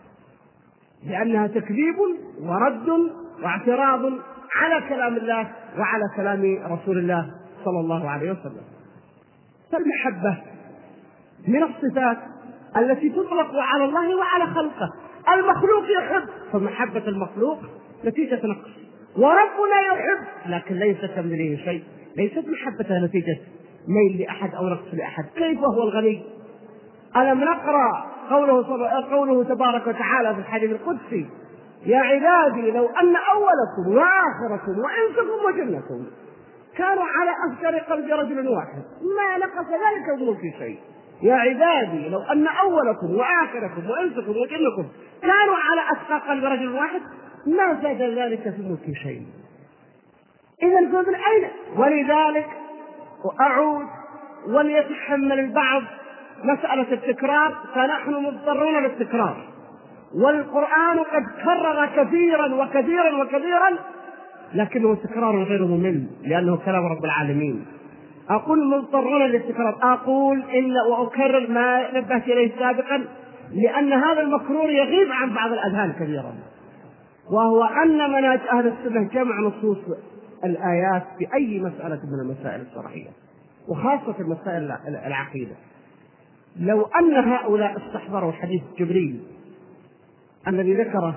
لأنها تكذيب ورد واعتراض على كلام الله وعلى كلام رسول الله صلى الله عليه وسلم. فالمحبة من الصفات التي تطلق على الله وعلى خلقه. المخلوق يحب، فمحبة المخلوق نتيجة نقص، وربنا يحب لكن ليس كمثله شيء، ليست محبته نتيجة ميل لأحد أو نقص لأحد. كيف هو الغني؟ ألم نقرأ قوله تبارك وتعالى في الحديث القدسي يا عبادي لو أن أولكم وآخركم وإنسكم وجنكم كانوا على أفجر قلب رجل واحد ما نقص ذلك من ملك شيء. يا عبادي لو أن أولكم وآخركم وإنسكم وجنكم كانوا على أتقى قلب رجل واحد ما زاد ذلك في ملك شيء. إذن فمن أين؟ ولذلك أعود وليتحمل البعض مسألة التكرار، فنحن مضطرون للتكرار، والقرآن قد كرر كثيرا وكثيرا وكثيرا لكنه تكرار غير ممل لأنه كلام رب العالمين. أقول مضطرون للتكرار، أقول إن وأكرر ما نبهت إليه سابقا، لأن هذا المكرور يغيب عن بعض الأذهان كثيرا، وهو أن منهج أهل السنة جمع نصوص الآيات في أي مسألة من المسائل الشرعية وخاصة المسائل العقيدة. لو أن هؤلاء استحضروا حديث جبريل الذي ذكره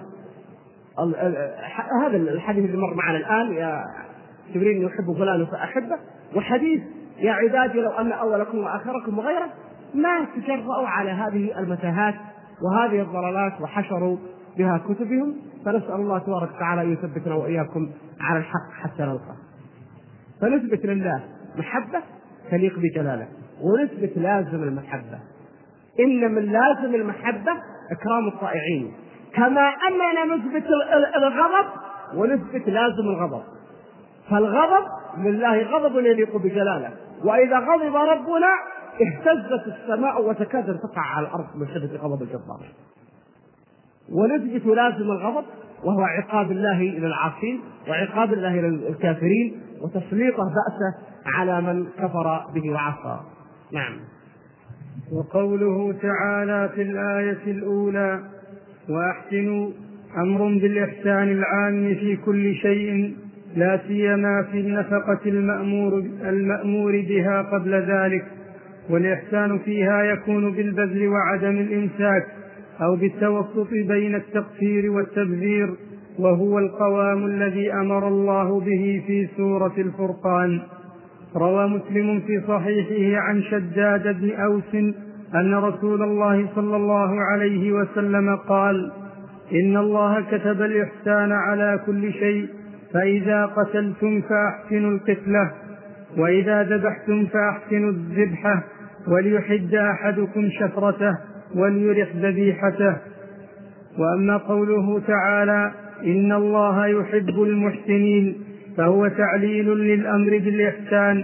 هذا الحديث اللي مر معنا الآن يا جبريل يحب فلان فأحبه، وحديث يا عبادي لو أن أولكم وآخركم وغيره، ما تجرؤوا على هذه المتاهات وهذه الضلالات وحشروا بها كتبهم. فنسأل الله تبارك وتعالى أن يثبتنا وإياكم على الحق حتى نلقى. فنثبت لله محبة تليق بجلاله، ونثبت لازم المحبة. إن من لازم المحبة إكرام الطائعين، كما أننا نثبت الغضب ونثبت لازم الغضب. فالغضب لله غضب يليق بجلاله، وإذا غضب ربنا اهتزت السماء وتكاد أن تقع على الأرض من شدة غضب الجبار. ونثبت لازم الغضب وهو عقاب الله إلى العاصين وعقاب الله إلى الكافرين وتسليطه بأسه على من كفر به وعصى. نعم. وقوله تعالى في الآية الأولى وأحسنوا أمر بالإحسان العام في كل شيء لا سيما في النفقة المأمور بها قبل ذلك، والإحسان فيها يكون بالبذل وعدم الإمساك أو بالتوسط بين التقصير والتبذير، وهو القوام الذي أمر الله به في سورة الفرقان. روى مسلم في صحيحه عن شداد بن أوس أن رسول الله صلى الله عليه وسلم قال إن الله كتب الإحسان على كل شيء، فإذا قتلتم فأحسنوا القتلة، وإذا ذبحتم فأحسنوا الذبحة، وليحد أحدكم شفرته وليرح ذبيحته. وأما قوله تعالى إن الله يحب المحسنين فهو تعليل للأمر بالإحسان،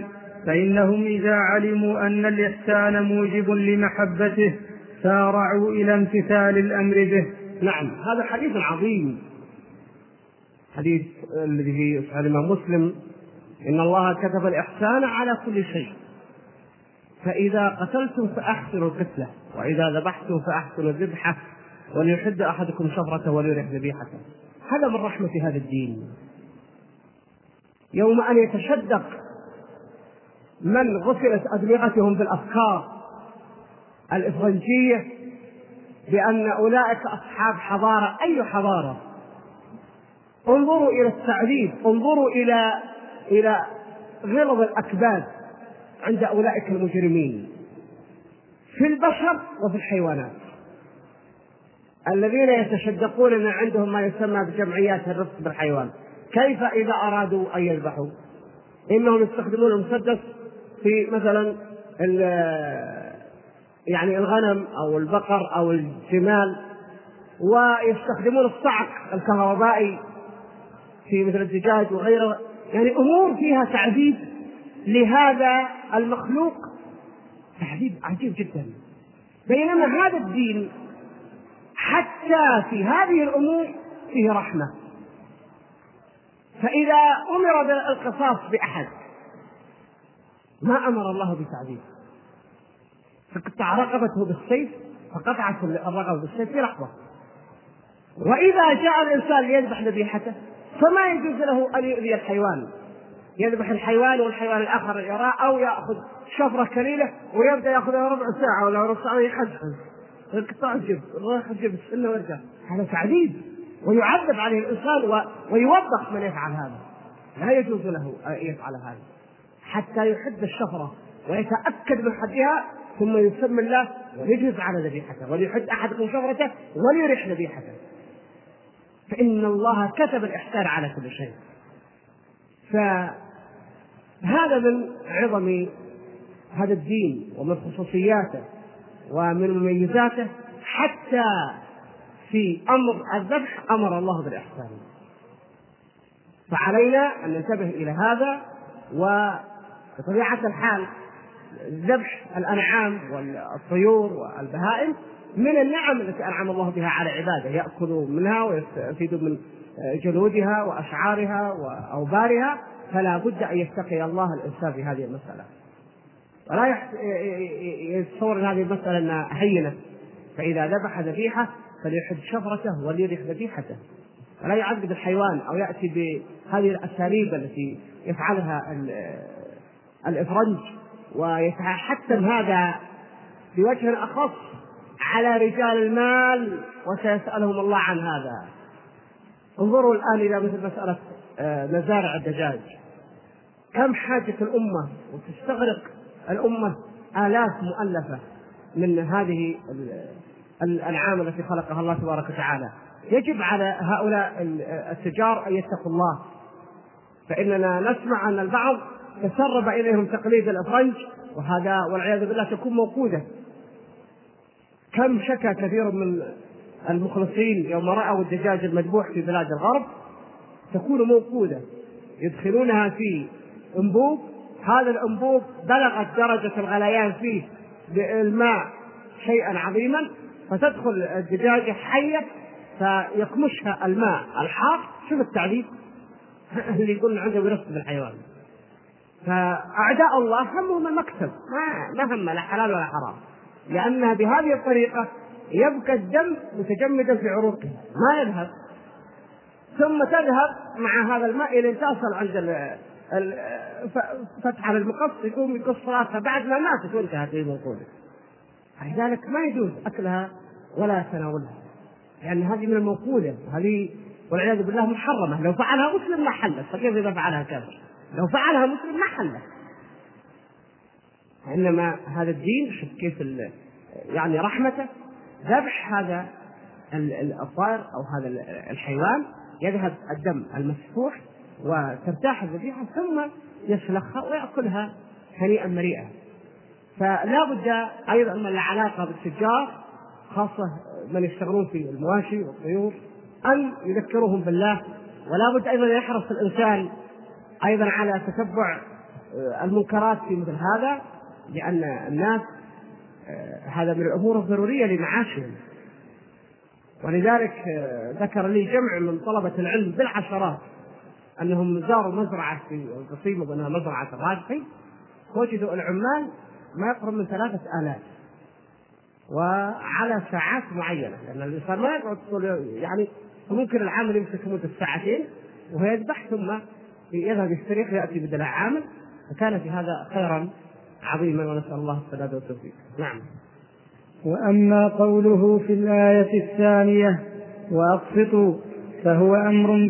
فإنهم إذا علموا أن الإحسان موجب لمحبته سارعوا إلى امتثال الأمر به. نعم، هذا حديث عظيم، حديث الذي في صحيح الإمام مسلم: إن الله كتب الإحسان على كل شيء، فإذا قتلتم فأحسنوا القتلة، وإذا ذبحتم فأحسنوا الذبحة، وليحد أحدكم شفرته وليرح ذبيحته. هذا من رحمة هذا الدين. يوم أن يتشدق من غسلت أدمغتهم بالأفكار الإفرنجية بأن أولئك أصحاب حضارة، أي حضارة؟ انظروا إلى التعذيب، انظروا إلى غلظ الأكباد عند أولئك المجرمين في البشر وفي الحيوانات، الذين يتشدقون أن عندهم ما يسمى بجمعيات الرفق بالحيوان. كيف إذا أرادوا أن يذبحوا؟ إنهم يستخدمون المسدس في مثلا يعني الغنم أو البقر أو الجمال، ويستخدمون الصعق الكهربائي في مثل الدجاج وغيره، يعني أمور فيها تعذيب لهذا المخلوق، تعذيب عجيب جدا. بينما هذا الدين حتى في هذه الأمور فيه رحمة. فإذا أمر بالقصاص بأحد ما أمر الله بتعذيب، فقطع رقبته بالسيف فقطعت الرقبة بالسيف في لحظة. وإذا جاء الإنسان ليذبح ذبيحته فما يجوز له أن يؤذي الحيوان، يذبح الحيوان والحيوان الآخر يراه، أو يأخذ شفرة كليلة ويبدأ يأخذها ربع ساعة ولا ربع ساعة يحزحز يقطع الجبس راح الجبس إنه ورجع. هذا تعذيب ويعذب عليه الإنسان ويوبخ من يفعل هذا. لا يجوز له أن يفعل هذا حتى يحد الشفرة ويتأكد من حدها، ثم يسمي الله ويجوز على ذبيحته، وليحد أحدكم شفرته وليرح ذبيحته، فإن الله كتب الإحسان على كل شيء. فهذا من عظم هذا الدين ومن خصوصياته ومن مميزاته. حتى في أمر الذبح أمر الله بالإحسان، فعلينا أن ننتبه إلى هذا. وبطبيعة الحال ذبح الأنعام والطيور والبهائم من النعم التي أنعم الله بها على عباده، يأكلوا منها ويستفيدوا من جلودها وأشعارها وأوبارها، فلا بد أن يتقي الله الإنسان في هذه المسألة، ولا يتصور هذه المسألة أنها هينة. فإذا ذبح ذبيحة فليحد شفرته وليرح ذبيحته، ولا يعذب الحيوان أو يأتي بهذه الأساليب التي يفعلها الإفرنج، ويتحتم هذا بوجه أخص على رجال المال، وسيسألهم الله عن هذا. انظروا الآن إلى مثل مسألة مزارع الدجاج، كم حاجة الأمة، وتستغرق الأمة آلاف مؤلفة من هذه الأنعام التي خلقها الله تبارك وتعالى. يجب على هؤلاء التجار أن يتقوا الله، فإننا نسمع أن البعض تسرب إليهم تقليد الإفرنج، وهذا والعياذ بالله تكون موقودة. كم شكى كثير من المخلصين يوم رأوا الدجاج المذبوح في بلاد الغرب تكون موقودة، يدخلونها في أنبوب، هذا الأنبوب بلغت درجة الغليان فيه بالماء شيئا عظيما، فتدخل الدجاجة حية فيقمشها الماء الحار. شوف التعذيب اللي يقولون عنده برفق بالحيوان. فأعداء الله همهم المكسب، ما هم لا حلال ولا حرام، لأنها بهذه الطريقة يبقى الدم متجمدا في عروقه ما يذهب، ثم تذهب مع هذا الماء إلى تصل عند فتح على المقص، يقوم يقص راسها بعد ما ماتت وانتهت في موقوله. لذلك ما يجوز أكلها ولا تناولها، لأن هذه من الموقولة، وهذه والعياذ بالله محرمة. لو فعلها مسلم ما حلت، فكيف إذا فعلها كافر؟ لو فعلها مسلم ما حلت. إنما هذا الدين شوف كيف يعني رحمته، ذبح هذا الطائر أو هذا الحيوان، يذهب الدم المسفوح وترتاح الذبيحة، ثم يسلخها ويأكلها هنيئا مريئا. فلا بد أيضا من العلاقة بالتجار، خاصة من يشتغلون في المواشي والطيور، أن يذكروهم بالله. ولا بد أيضا يحرص الإنسان أيضا على تتبع المنكرات في مثل هذا، لأن الناس هذا من الأمور الضرورية لمعاشهم. ولذلك ذكر لي جمع من طلبة العلم بالعشرات أنهم زاروا مزرعة في القصيم وأنها مزرعة الراجحي، وجدوا العمال ما يقرب من 3000 وعلى ساعات معينة، لأن الإنسان ما يقعد يعني ممكن العامل يمسك مدة ساعتين وهو يذبح ثم يذهب يستريح ويأتي بدلاء عامل، فكان في هذا خيرا عظيما، ونسأل الله السداد والتوفيق. نعم. وأما قوله في الآية الثانية وأقسطوا فهو أمر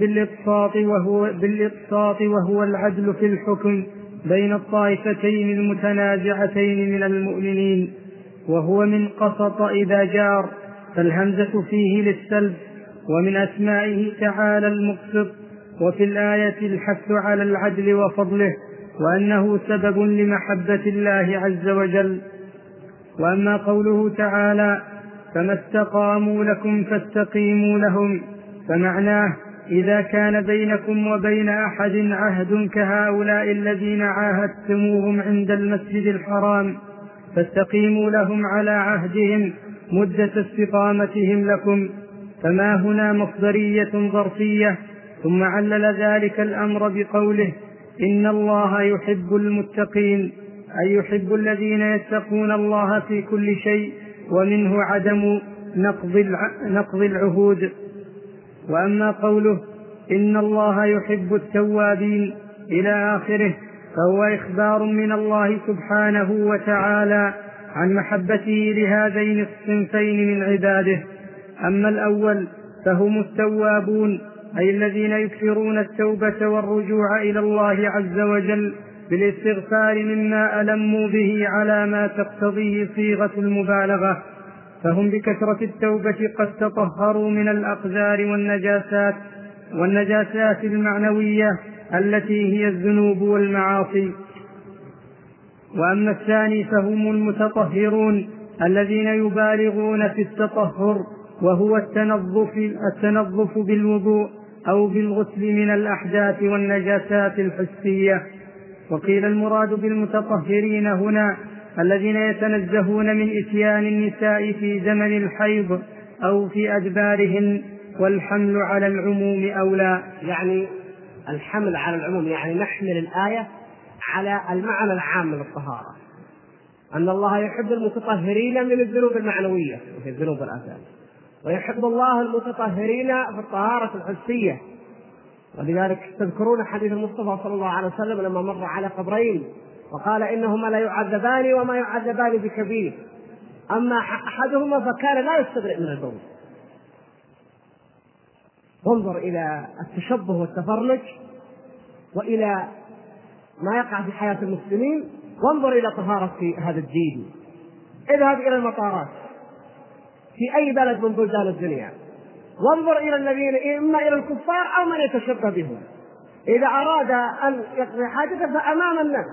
بالإقساط وهو العدل في الحكم بين الطائفتين المتنازعتين من المؤمنين، وهو من قسط إذا جار، فالهمزة فيه للسلب، ومن أسمائه تعالى المقسط. وفي الآية الحث على العدل وفضله، وأنه سبب لمحبة الله عز وجل. وأما قوله تعالى فما استقاموا لكم فاستقيموا لهم، فمعناه إذا كان بينكم وبين أحد عهد كهؤلاء الذين عاهدتموهم عند المسجد الحرام فاستقيموا لهم على عهدهم مدة استقامتهم لكم. فما هنا مصدرية ظرفية، ثم علل ذلك الأمر بقوله إن الله يحب المتقين، أي يحب الذين يتقون الله في كل شيء، ومنه عدم نقض العهود. وأما قوله إن الله يحب التوابين إلى آخره، فهو إخبار من الله سبحانه وتعالى عن محبته لهذين الصنفين من عباده. أما الأول فهم التوابون، أي الذين يكثرون التوبة والرجوع إلى الله عز وجل بالاستغفار مما ألموا به على ما تقتضيه صيغة المبالغة، فهم بكثرة التوبة قد تطهروا من الأقذار والنجاسات المعنوية التي هي الذنوب والمعاصي. وأما الثاني فهم المتطهرون الذين يبالغون في التطهر، وهو التنظف بالوضوء أو بالغسل من الأحداث والنجاسات الحسية. وقيل المراد بالمتطهرين هنا الذين يتنزهون من إتيان النساء في زمن الحيض أو في أدبارهن، والحمل على العموم أولى. يعني الحمل على العموم، يعني نحمل الآية على المعنى العام للطهارة، أن الله يحب المتطهرين من الذنوب المعنوية وفي الذنوب والآثام، ويحب الله المتطهرين في الطهارة الحسية. ولذلك تذكرون حديث المصطفى صلى الله عليه وسلم لما مر على قبرين وقال إنهما لا يعذبان وما يعذبان بكبير، أما أحدهما فكان لا يستبرئ من البول. وانظر إلى التشبه والتفرج وإلى ما يقع في حياة المسلمين، وانظر إلى طهارة هذا الدين. اذهب إلى المطارات في أي بلد من بلدان الدنيا، وانظر إلى الذين إما إلى الكفار أو من يتشبه بهم، إذا أراد أن يقضي حاجته فأمام الناس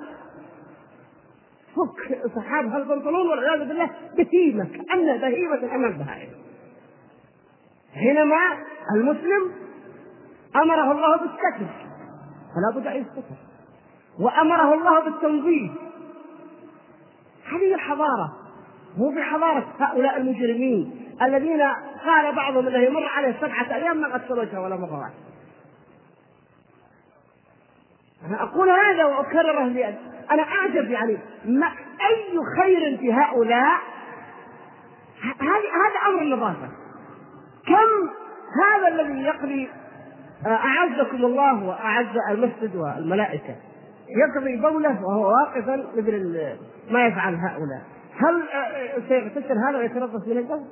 فك سحاب البنطلون والعياذ بالله بهيمة كأنها بهيمة أمام بهائم. حينما المسلم أمره الله بالستر فلا بد أن يستتر، وأمره الله بالتنظيف. هذه الحضارة، مو بحضارة هؤلاء المجرمين الذين قال بعضهم انه يمر عليه 7 أيام ما غسل وجهه ولا مرة واحدة. أنا أقول هذا وأكرره لأن أنا أعجب، يعني ما أي خير في هؤلاء. هذا أمر النظافة. كم هذا الذي يقضي أعزكم الله وأعز المسجد والملائكة يقضي بوله وهو واقفا مثل ما يفعل هؤلاء، هل سيغتسل هذا ويتنظف من البول؟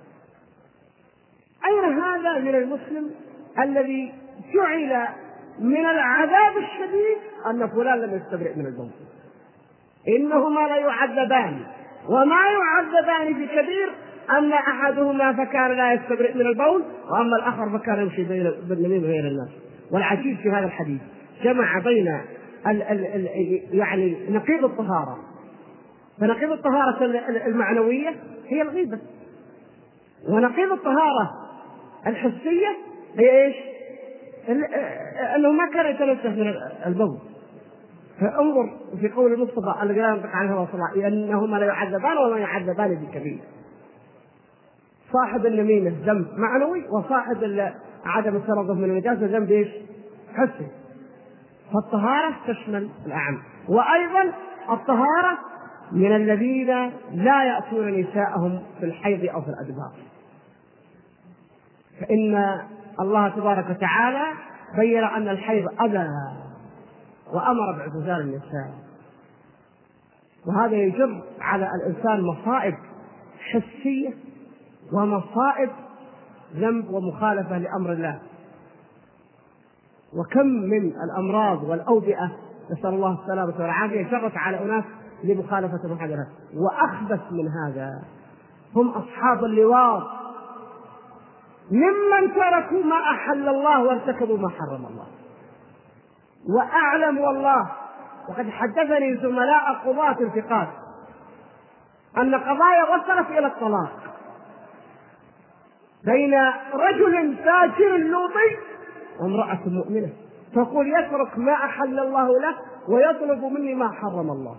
أين هذا من المسلم الذي جعل من العذاب الشديد أن فلان لم يستبرئ من البول؟ إنهما لا يعذبان وما يعذبان في كبير، أما أحدهما فكان لا يستبرئ من البول وأما الآخر فكان يمشي بالنميمة بين الناس. والعجيب في هذا الحديث جمع بين يعني نقيض الطهارة، فنقيض الطهارة المعنوية هي الغيبة، ونقيض الطهارة الحسية هي إيش؟ أنه ما كان يتنزه من البول. فانظر في قول المصطفى الذي لا ينطق عنه هو صلى الله انهما لا يعذبان وما يعذبان بكبير. صاحب النميمه ذنب معنوي، وصاحب عدم التنظف من النجاسه ذنب ايش؟ حسي. فالطهاره تشمل الاعم، وايضا الطهاره من الذين لا ياتون نساءهم في الحيض او في الادبار، فان الله تبارك وتعالى بين ان الحيض اذى وامر باعتزال النساء، وهذا يجر على الانسان مصائب حسيه ومصائب ذنب ومخالفه لامر الله. وكم من الامراض والاوبئه نسال الله السلامه والعافيه جرت على اناس لمخالفه محاذرات. واخبث من هذا هم اصحاب اللواط، ممن تركوا ما احل الله وارتكبوا ما حرم الله. واعلم والله وقد حدثني زملاء قضاة الفقه ان قضايا وصلت الى الطلاق بين رجل فاجر لوطي وامرأة مؤمنة، تقول يترك ما أحل الله له ويطلب مني ما حرم الله.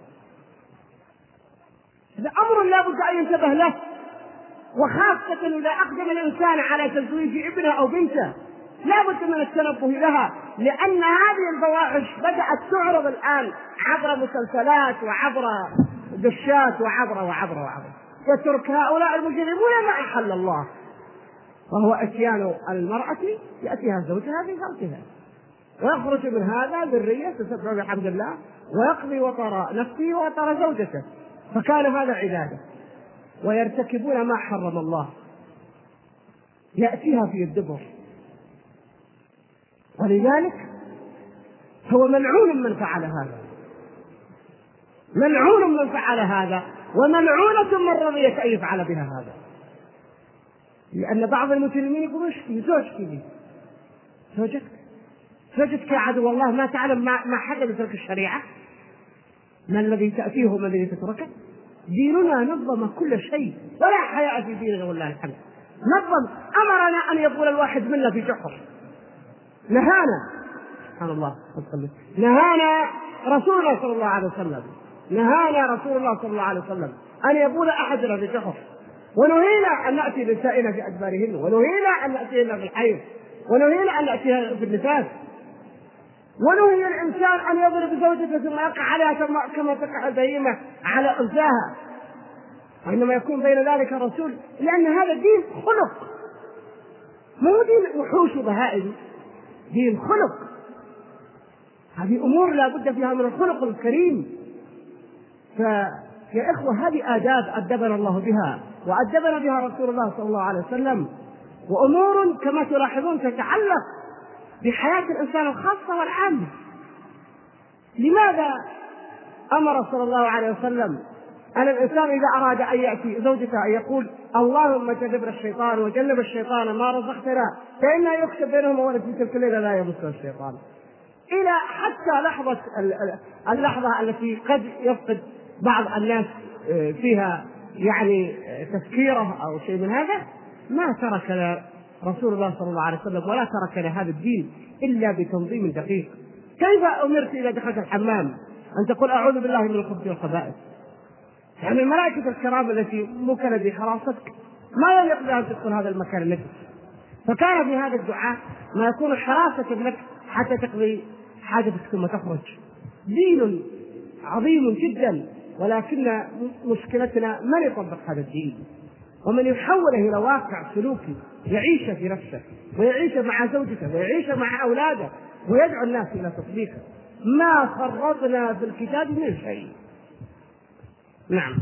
هذا أمر لا بد أن ينتبه له، وخاصة إذا أقدم الإنسان على تزويج ابنه أو بنته لا بد من التنبه لها، لأن هذه الفواحش بدأت تعرض الآن عبر مسلسلات وعبر دشات وعبر يترك هؤلاء المجرمون ما أحل الله، وهو اتيان المرأة يأتيها زوجها بفرجها، ويخرج من هذا ذرية تسبح بحمد الله ويقضي وطر نفسه وطر زوجته، فكان هذا عبادة. ويرتكبون ما حرم الله يأتيها في الدبر، ولذلك هو ملعون من فعل هذا، ملعون من فعل هذا، وملعونة من رضيت أن يفعل بها هذا. لأن بعض المسلمين يقولون اشكي زوجتك يا عدو الله ما تعلم ما حدث لك الشريعة، ما الذي تأتيه وما الذي تتركه. ديننا نظم كل شيء ولا حياء في ديننا والله الحمد. نظم، أمرنا أن يقول الواحد منا في جحر، نهانا سبحان الله نهانا رسول الله صلى الله عليه وسلم، نهانا رسول الله صلى الله عليه وسلم أن يقول أحدنا في جحر، ونهينا أن نأتي نسائنا في أدبارهن، ونهينا أن نأتيهن في الحيض، ونهينا أن نأتيها في النفاس، ونهي الإنسان أن يضرب زوجته ثم يقع عليها كما تقع البهيمة على أنثاها، وإنما يكون بين ذلك رسول، لأن هذا دين خلق، مو دين وحوش وبهائم، دين خلق. هذه أمور لا بد فيها من الخلق الكريم. فيا إخوة هذه آداب أدبنا الله بها وأدبنا بها رسول الله صلى الله عليه وسلم، وأمور كما تلاحظون تتعلق بحياة الإنسان الخاصة والعامة. لماذا أمر صلى الله عليه وسلم أن الإنسان إذا أراد أن يأتي زوجته أن يقول اللهم جنبنا الشيطان وجنب الشيطان ما رزقتنا فإنه يكتب بينهما ولد في تلك الليلة لا يمسه الشيطان، إلى حتى اللحظة التي قد يفقد بعض الناس فيها يعني تفكيره أو شيء من هذا. ما ترك رسول الله صلى الله عليه وسلم ولا ترك هذا الدين إلا بتنظيم دقيق. كيف أمرت إذا دخلت الحمام أن تقول أعوذ بالله من الخبث والخبائث؟ يعني الملائكة الكرام التي موكلة بحراستك ما يليق بها أن تدخل هذا المكان النجس، فكان في هذا الدعاء ما يكون حراسة لك حتى تقضي حاجتك ثم تخرج. دين عظيم جدا، ولكن مشكلتنا من يطبق هذا الدين ومن يحوله إلى واقع سلوكي يعيش في نفسه ويعيش مع زوجته ويعيش مع أولاده ويدعو الناس إلى تطبيقه. ما فرطنا في الكتاب من شيء. نعم.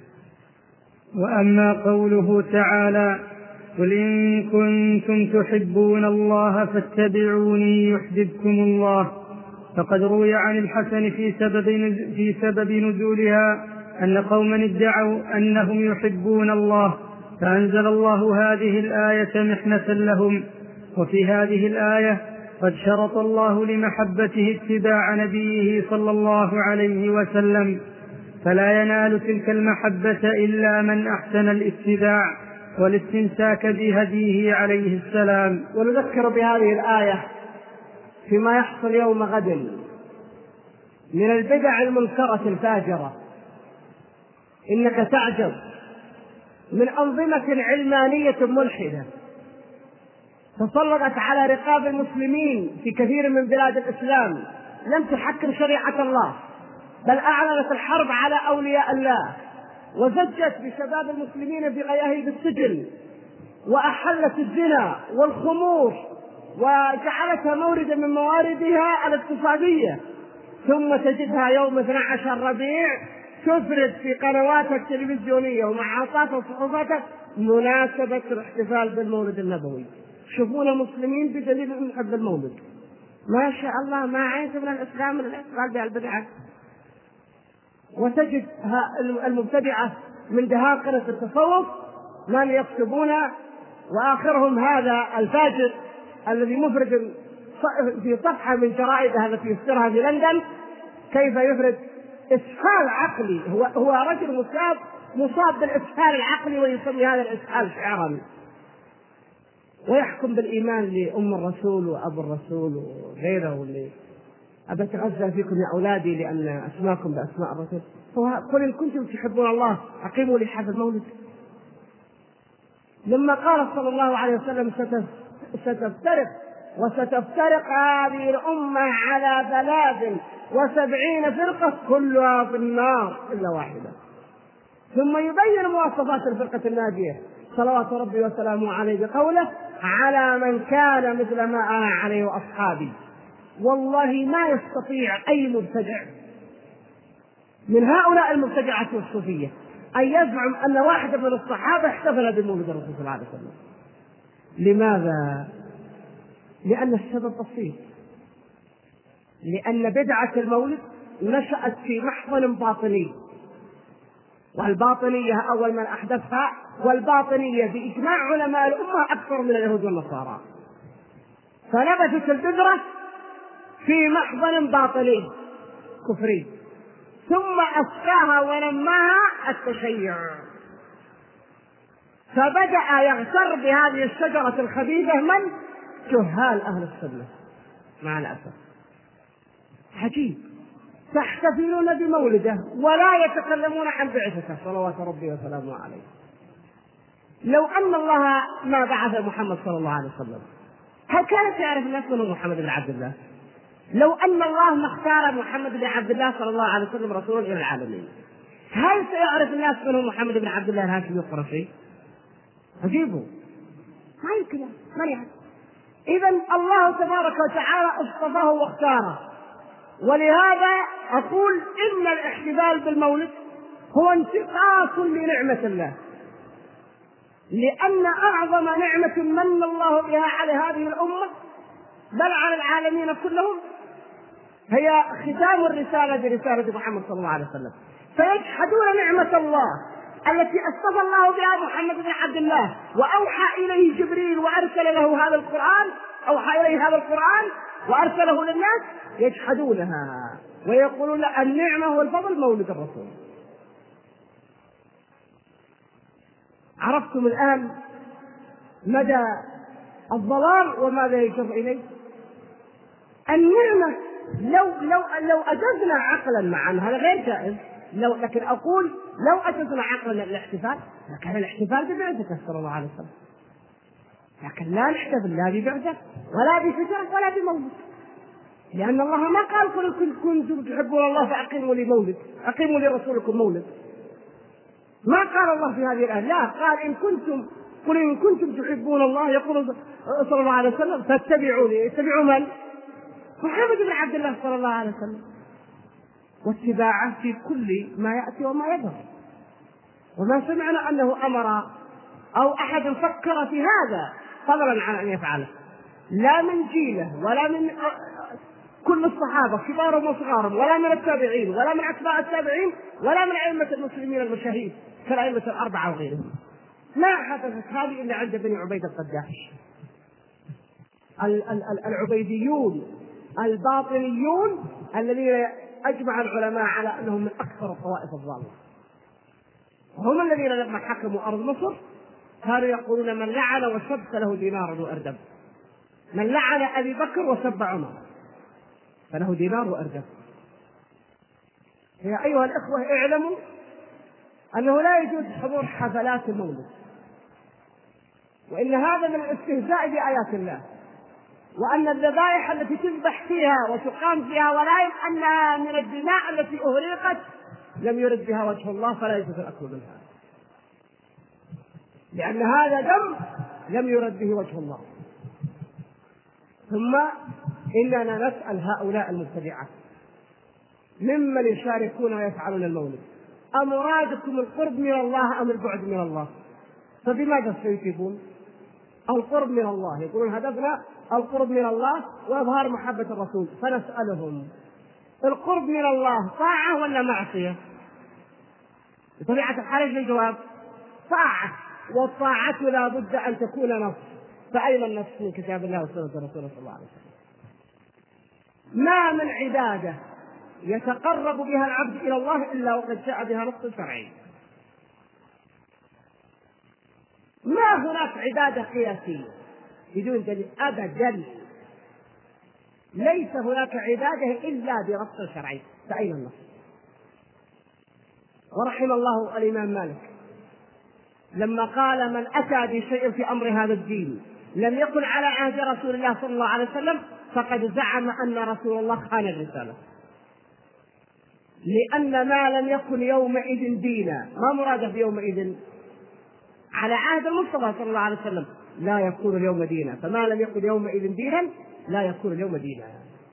وأما قوله تعالى قل إن كنتم تحبون الله فاتبعوني يحببكم الله، فقد روي عن الحسن في سبب نزولها أن قوما ادعوا أنهم يحبون الله فأنزل الله هذه الآية محنة لهم. وفي هذه الآية قد شرط الله لمحبته اتباع نبيه صلى الله عليه وسلم، فلا ينال تلك المحبة إلا من أحسن الاتباع والاستمساك بهديه عليه السلام. ونذكر بهذه الآية فيما يحصل يوم غد من البدع المنكرة الفاجرة. إنك تعجب من أنظمة علمانية ملحدة تسلطت على رقاب المسلمين في كثير من بلاد الإسلام، لم تحكم شريعة الله، بل أعلنت الحرب على أولياء الله، وزجت بشباب المسلمين في غياهب السجن، وأحلت الزنا والخمور، وجعلتها موردا من مواردها الاقتصادية. ثم تجدها يوم 12 ربيع تفرد في قنواتها التلفزيونية ومحاطاتها وصحفتها مناسبة الاحتفال بالمولد النبوي. شوفونا مسلمين بدليل أن نحب المولد، ما شاء الله، ما عيت من الإسلام من الاحتفال بهالبدعة. وتجد المبتدعة من دهاقنة التصوف من يكتبون، وآخرهم هذا الفاجر الذي مفرد في صفحة من جرائدها التي يصدرها في لندن كيف يفرد إسهال عقلي. هو رجل مصاب بالإسهال العقلي، ويسمي هذا الإسهال شعرا، ويحكم بالإيمان لأم الرسول وأبو الرسول وغيره، واللي أبى أتغزل فيكم يا أولادي لأن أسماكم بأسماء الرسول. قل إن كنتم تحبون الله أقيموا لي حفل المولد. لما قال صلى الله عليه وسلم ستفترق هذه الأمة على 73 فرقة كلها في النار إلا واحدة، ثم يبين مواصفات الفرقة الناجية صلوات ربي وسلامه عليه بقوله على من كان مثل ما أنا عليه وأصحابي. والله ما يستطيع أي مبتدع من هؤلاء المبتدعة والصوفية أن يزعم أن واحد من الصحابة احتفل بمولد الرسول صلى الله عليه وسلم. لماذا؟ لأن السبب بسيط، لأن بدعة المولد نشأت في محضن باطني، والباطنية أول من أحدثها، والباطنية بإجماع علماء الأمة أكثر من اليهود والنصارى. فنبتت البذرة في محضن باطني كفري، ثم أسقاها ونماها التشيع، فبدأ يغتر بهذه الشجرة الخبيثة من جهال أهل السنة مع الأسف. عجيب، تحتفلون بمولده ولا يتكلمون عن بعثته صلوات ربي وسلامه عليه. لو أن الله ما بعث محمد صلى الله عليه وسلم، هل كانت يعرف الناس من محمد بن عبد الله؟ لو أن الله ما اختار محمد بن عبد الله صلى الله عليه وسلم رسولا إلى العالمين، هل سيعرف الناس منه محمد بن عبد الله الهاشمي القرشي؟ عجيبه، ما يمكن، ما يعرف. إذن الله تبارك وتعالى اصطفاه واختاره. ولهذا أقول إن الاحتفال بالمولد هو انتقاص لنعمة الله، لأن أعظم نعمة من الله بها على هذه الأمة بل على العالمين كلهم هي ختام الرسالة برسالة محمد صلى الله عليه وسلم. فيجحدون نعمة الله التي اصطفى الله بها محمد بن عبد الله، وأوحى إليه جبريل وأرسل له هذا القرآن، أوحى إليه هذا القرآن وأرسله للناس، يجحدونها ويقولون النعمة والفضل مولد الرسول. عرفتم الآن مدى الضلال وماذا يجر إليه؟ النعمة لو أجزنا عقلا معا، هذا غير جائز، لكن أقول لو أجزنا عقلا الاحتفال لكان الاحتفال ببعثته صلى الله عليه وسلم، لكن لا نحتفل لا ببعثة ولا بفجر ولا بمولد، لأن الله ما قال قل كنتم تحبون الله فأقيموا لي مولد، أقيموا لرسولكم مولد. ما قال الله في هذه الآية، لا، قال قل إن كنتم تحبون الله، يقول صلى الله عليه وسلم فاتبعوني. اتبعوا من؟ محمد بن عبد الله صلى الله عليه وسلم، واتباعه في كل ما يأتي وما يظهر. وما سمعنا أنه أمر أو أحد فكر في هذا فضلا عن أن يفعله، لا من جيله ولا من كل الصحابة كبارهم وصغارهم، ولا من التابعين ولا من أتباع التابعين ولا من أئمة المسلمين المشاهير كالأئمة الأربعة وغيرهم. ما حدثت هذه إلا عند بني عبيد القداح، العبيديون الباطنيون الذين أجمع العلماء على أنهم من أكثر الطوائف الضالة، هم الذين لما حكموا أرض مصر كانوا يقولون من لعن وسب فله دينار وأردب، من لعن أبي بكر وسب عمر فله دينار وأردب. يا أيها الإخوة اعلموا أنه لا يجوز حضور حفلات المولد، وإن هذا من الاستهزاء بآيات الله، وأن الذبائح التي تذبح فيها وتقام فيها ولا أنها من الدماء التي أهرقت لم يرد بها وجه الله، فلا يجوز الأكل منها، لأن هذا دم لم يرد به وجه الله. ثم إننا نسأل هؤلاء المبتدعة ممن يشاركون ويفعلون المولد: أمرادكم القرب من الله أم البعد من الله؟ فبماذا سيجيبون؟ القرب من الله، يقولون هدفنا القرب من الله وإظهار محبة الرسول. فنسألهم: القرب من الله طاعة ولا معصية؟ بطبيعة الحال الجواب طاعة، والطاعة لا بد أن تكون نص. فأين النص من كتاب الله وسنة رسوله صلى الله عليه وسلم؟ ما من عبادة يتقرب بها العبد إلى الله إلا وقد جاء بها نص شرعي. ما هناك عبادة قياسية بدون دليل أبدا، ليس هناك عبادة إلا بنص شرعي. فأين النص؟ ورحم الله الإمام مالك لما قال: من أتى بشيء في أمر هذا الدين لم يكن على عهد رسول الله صلى الله عليه وسلم فقد زعم أن رسول الله خان الرسالة. لأن ما لم يكن يومئذ دينا، ما مراده بيومئذ؟ على عهد المصطفى صلى الله عليه وسلم لا يكون اليوم دينا، فما لم يكن يومئذ دينا لا يكون اليوم دينا.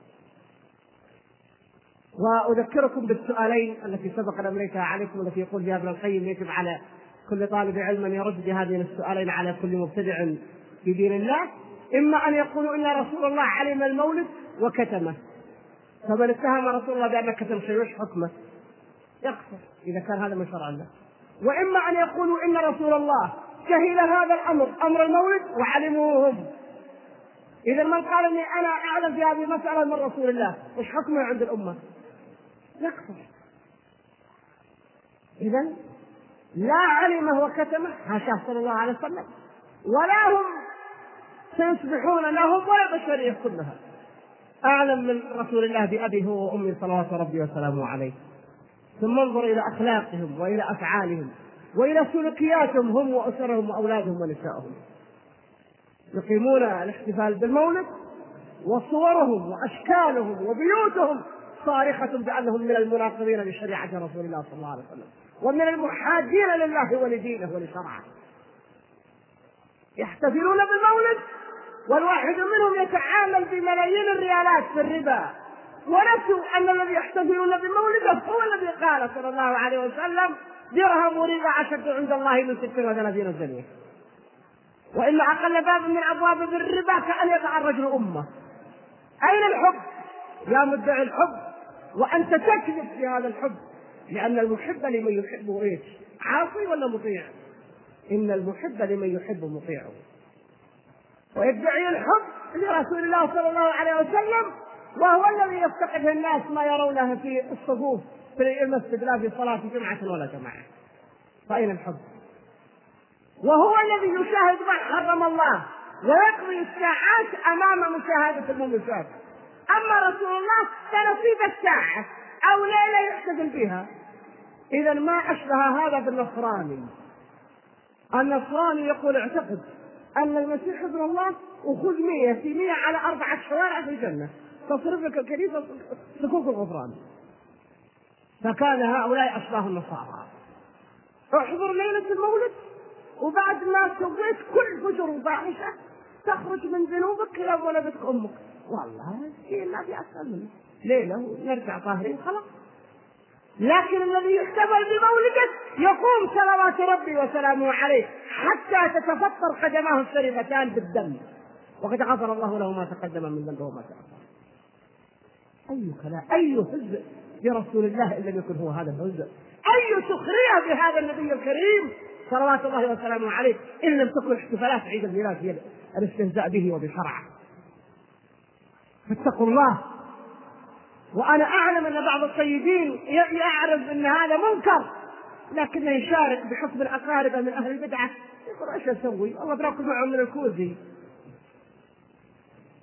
وأذكركم بالسؤالين التي سبق أن أمليتها عليكم، التي يقول فيها ابن القيم: يجب على كل طالب علم أن يرد بهذين السؤالين على كل مبتدع في دين الله. إما أن يقولوا إن رسول الله علم المولد وكتمه، فمن اتهم رسول الله بأن كتم شيء حكمه يكفر إذا كان هذا من شرع الله. وإما أن يقولوا إن رسول الله جهل هذا الأمر، أمر المولد، وعلموه هم. إذا من قال إني أنا أعلم في هذه المسألة من رسول الله، وش حكمه عند الأمة؟ يكفر. إذن لا علمه وكتمه حاشاه صلى الله عليه وسلم، ولا هم سيصبحون لهم ولا بشرية كلها أعلم من رسول الله بأبيه وأمه صلوات ربي وسلامه عليه. ثم انظر إلى أخلاقهم وإلى أفعالهم وإلى سلوكياتهم هم وأسرهم وأولادهم ونسائهم، يقيمون الاحتفال بالمولد وصورهم وأشكالهم وبيوتهم صارخة بأنهم من المناقضين لشريعة رسول الله صلى الله عليه وسلم ومن المحادين لله ولدينه ولشرعه. يحتفلون بالمولد والواحد منهم يتعامل بملايين الريالات في الربا، ونسوا أن الذي يحتفلون بمولده هو الذي قال صلى الله عليه وسلم: درهم ربا أشد عند الله من 36 زنية. وإن أقل باب من أبواب الربا كأن يضع الرجل أمه. أين الحب يا مدعي الحب وأنت تكذب في هذا الحب؟ لأن المحب لمن يحبه إيش؟ عاصي ولا مطيع؟ إن المحب لمن يحب مطيعه. ويدعي الحب لرسول الله صلى الله عليه وسلم وهو الذي يفتقد الناس ما يرونه في الصفوف في المسجد لا في صلاة جمعة ولا جماعة. فأين الحب؟ وهو الذي يشاهد ما حرم الله ويقضي الساعات أمام مشاهدة الممسات. أما رسول الله فنصيب الساعة أو ليلة يحتفل بها. إذا ما أشبه هذا بالنصراني. النصراني يقول: اعتقد أن المسيح ابن الله وخذ 100 في 100 على 4 شوارع في الجنة تصرف لك الكنيسة صكوك الغفران. فكان هؤلاء أشباه النصارى. احضر ليلة المولد وبعد ما سويت كل فجر وفاحشة تخرج من ذنوبك إلى ولدتك أمك. والله شيء ما في أسهل منه، ليلة ونرجع طاهرين خلاص. لكن الذي يحتفل بمولده يقوم صلوات ربي وسلامه عليه حتى تتفطر قدماه الشريفتان بالدم، وقد غفر الله له ما تقدم من ذنبه وما تأخر. أي كلام، أي هزء برسول الله إن لم يكن هو هذا الهزء، أي سخرية بهذا النبي الكريم صلوات الله وسلامه عليه إن لم تكن احتفالات عيد الميلاد هي الاستهزاء به وبشرعه. فاتقوا الله. وأنا أعلم أن بعض الطيبين يعرف أن هذا منكر لكنه يشارك بحكم الأقارب من أهل البدعة، يقول: إيش أسوي؟ الله بناكل معهم من الكوزي.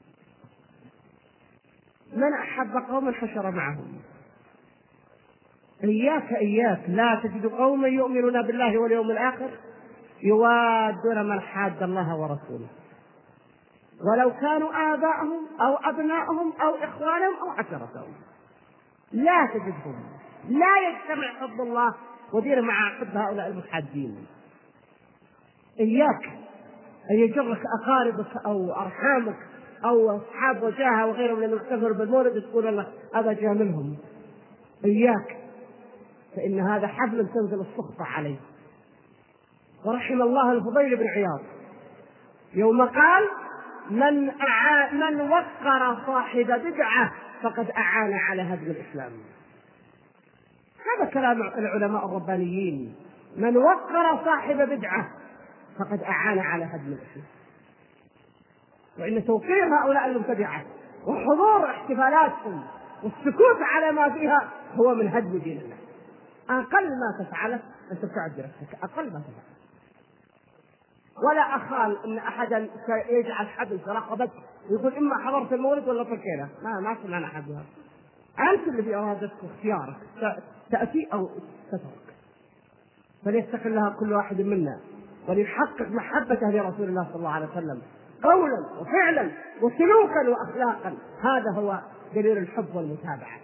من أحب قوما حشر معهم. إياك لا تجد قوما يؤمنون بالله واليوم الآخر يوادون من حاد الله ورسوله ولو كانوا آباءهم أو أبناءهم أو إخوانهم أو عشيرتهم. لا تجدهم، لا يجتمع حب الله ودير مع حب هؤلاء المحادين. إياك أن يجرك أقاربك أو أرحامك أو أصحاب وجاهة وغيرهم من يحتفلوا بالمولد تقول الله هذا جاء منهم. إياك، فإن هذا حفل تنزل السخطة عليه. ورحم الله الفضيل بن عياض يوم قال من وقر صاحب بدعة فقد أعان على هدم الإسلام. هذا كلام العلماء الربانيين، من وقر صاحب بدعة فقد أعان على هدم الإسلام. وإن توقير هؤلاء المبتدعة وحضور احتفالاتهم والسكوت على ما فيها هو من هدم دين الله. أقل ما تفعله أن تبتعد برأسك، أقل ما تفعله. ولا أخال أن أحدا يجعل حبل في رقبتك ويقول إما حضرت المولد ولا تركينا. ما سمعنا أحد هذا. أنت اللي بإرادتك واختيارك تأتي أو تترك. فليستقلها كل واحد منا وليحقق محبته لرسول الله صلى الله عليه وسلم قولا وفعلا وسلوكا وأخلاقا. هذا هو دليل الحب والمتابعة.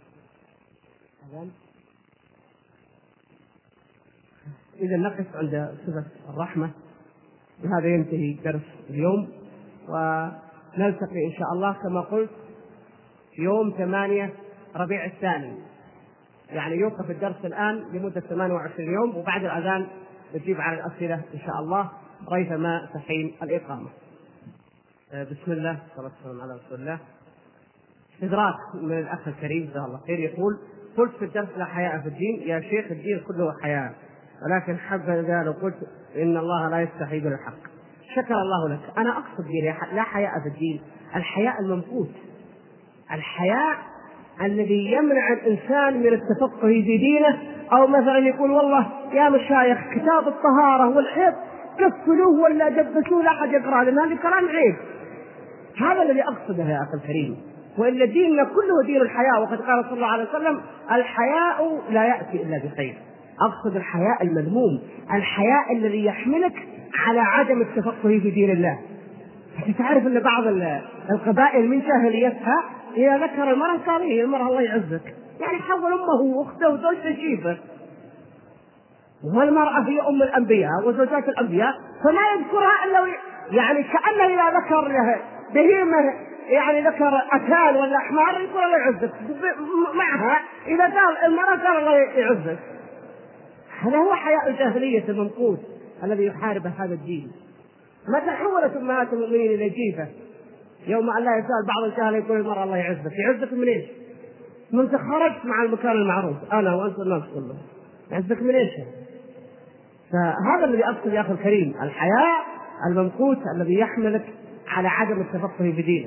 إذا نقف عند صفة الرحمة. بهذا ينتهي درس اليوم، ونلتقي إن شاء الله كما قلت يوم 8 ربيع الثاني، يعني يوقف الدرس الآن لمدة 28 يوم، وبعد الأذان نجيب على الأسئلة إن شاء الله ريثما تحين الإقامة. بسم الله والصلاة والسلام على رسول الله. استدراك من الأخ الكريم جزاه الله خير يقول: قلت في الدرس لا حياء في الدين. يا شيخ الدين كله حياء، ولكن حبذا لو قلت إن الله لا يستحي بالحق. شكر الله لك. أنا أقصد لا حياء في الدين، الحياء الممقوت، الحياء الذي يمنع الإنسان من التفقه في دينه، أو مثلا يقول والله يا مشايخ كتاب الطهارة والحيض كفلوه ولا دبسوه لا أحد يقرأ، لأن هذا كلام عيب. هذا الذي أقصده يا أخي الكريم. وإن ديننا كله دين الحياء، وقد قال صلى الله عليه وسلم: الحياء لا يأتي إلا بخير. أقصد الحياء المذموم، الحياء الذي يحملك على عدم التفقه في دين الله. تعرف أن بعض القبائل من جاهليتها إذا ذكر المرأة قال إيه المرأة الله يعزك، يعني حول أمه وأخته وزوجته شيفة، والمرأة هي أم الأنبياء وزوجات الأنبياء، فما يذكرها إلا يعني كأنه إذا ذكر بهيمة يعني ذكر أتان ولا حمار يقول الله يعزك معها، إذا قال المرأة قال الله يعزك. هذا هو حياء الجاهلية المنقوص الذي يحارب هذا الدين. متى حولت أمهات المؤمنين إلى جيفة؟ يوم أن لا يسأل بعض الجهل يقول المرأة الله يعزك. يعزك من إيش؟ من خرجت مع المكان المعروف أنا وأنت الناس كلهم، يعزك من إيش؟ فهذا الذي أقصد يا أخي الكريم، الحياء الممقوت الذي يحملك على عدم التفقه في دينك.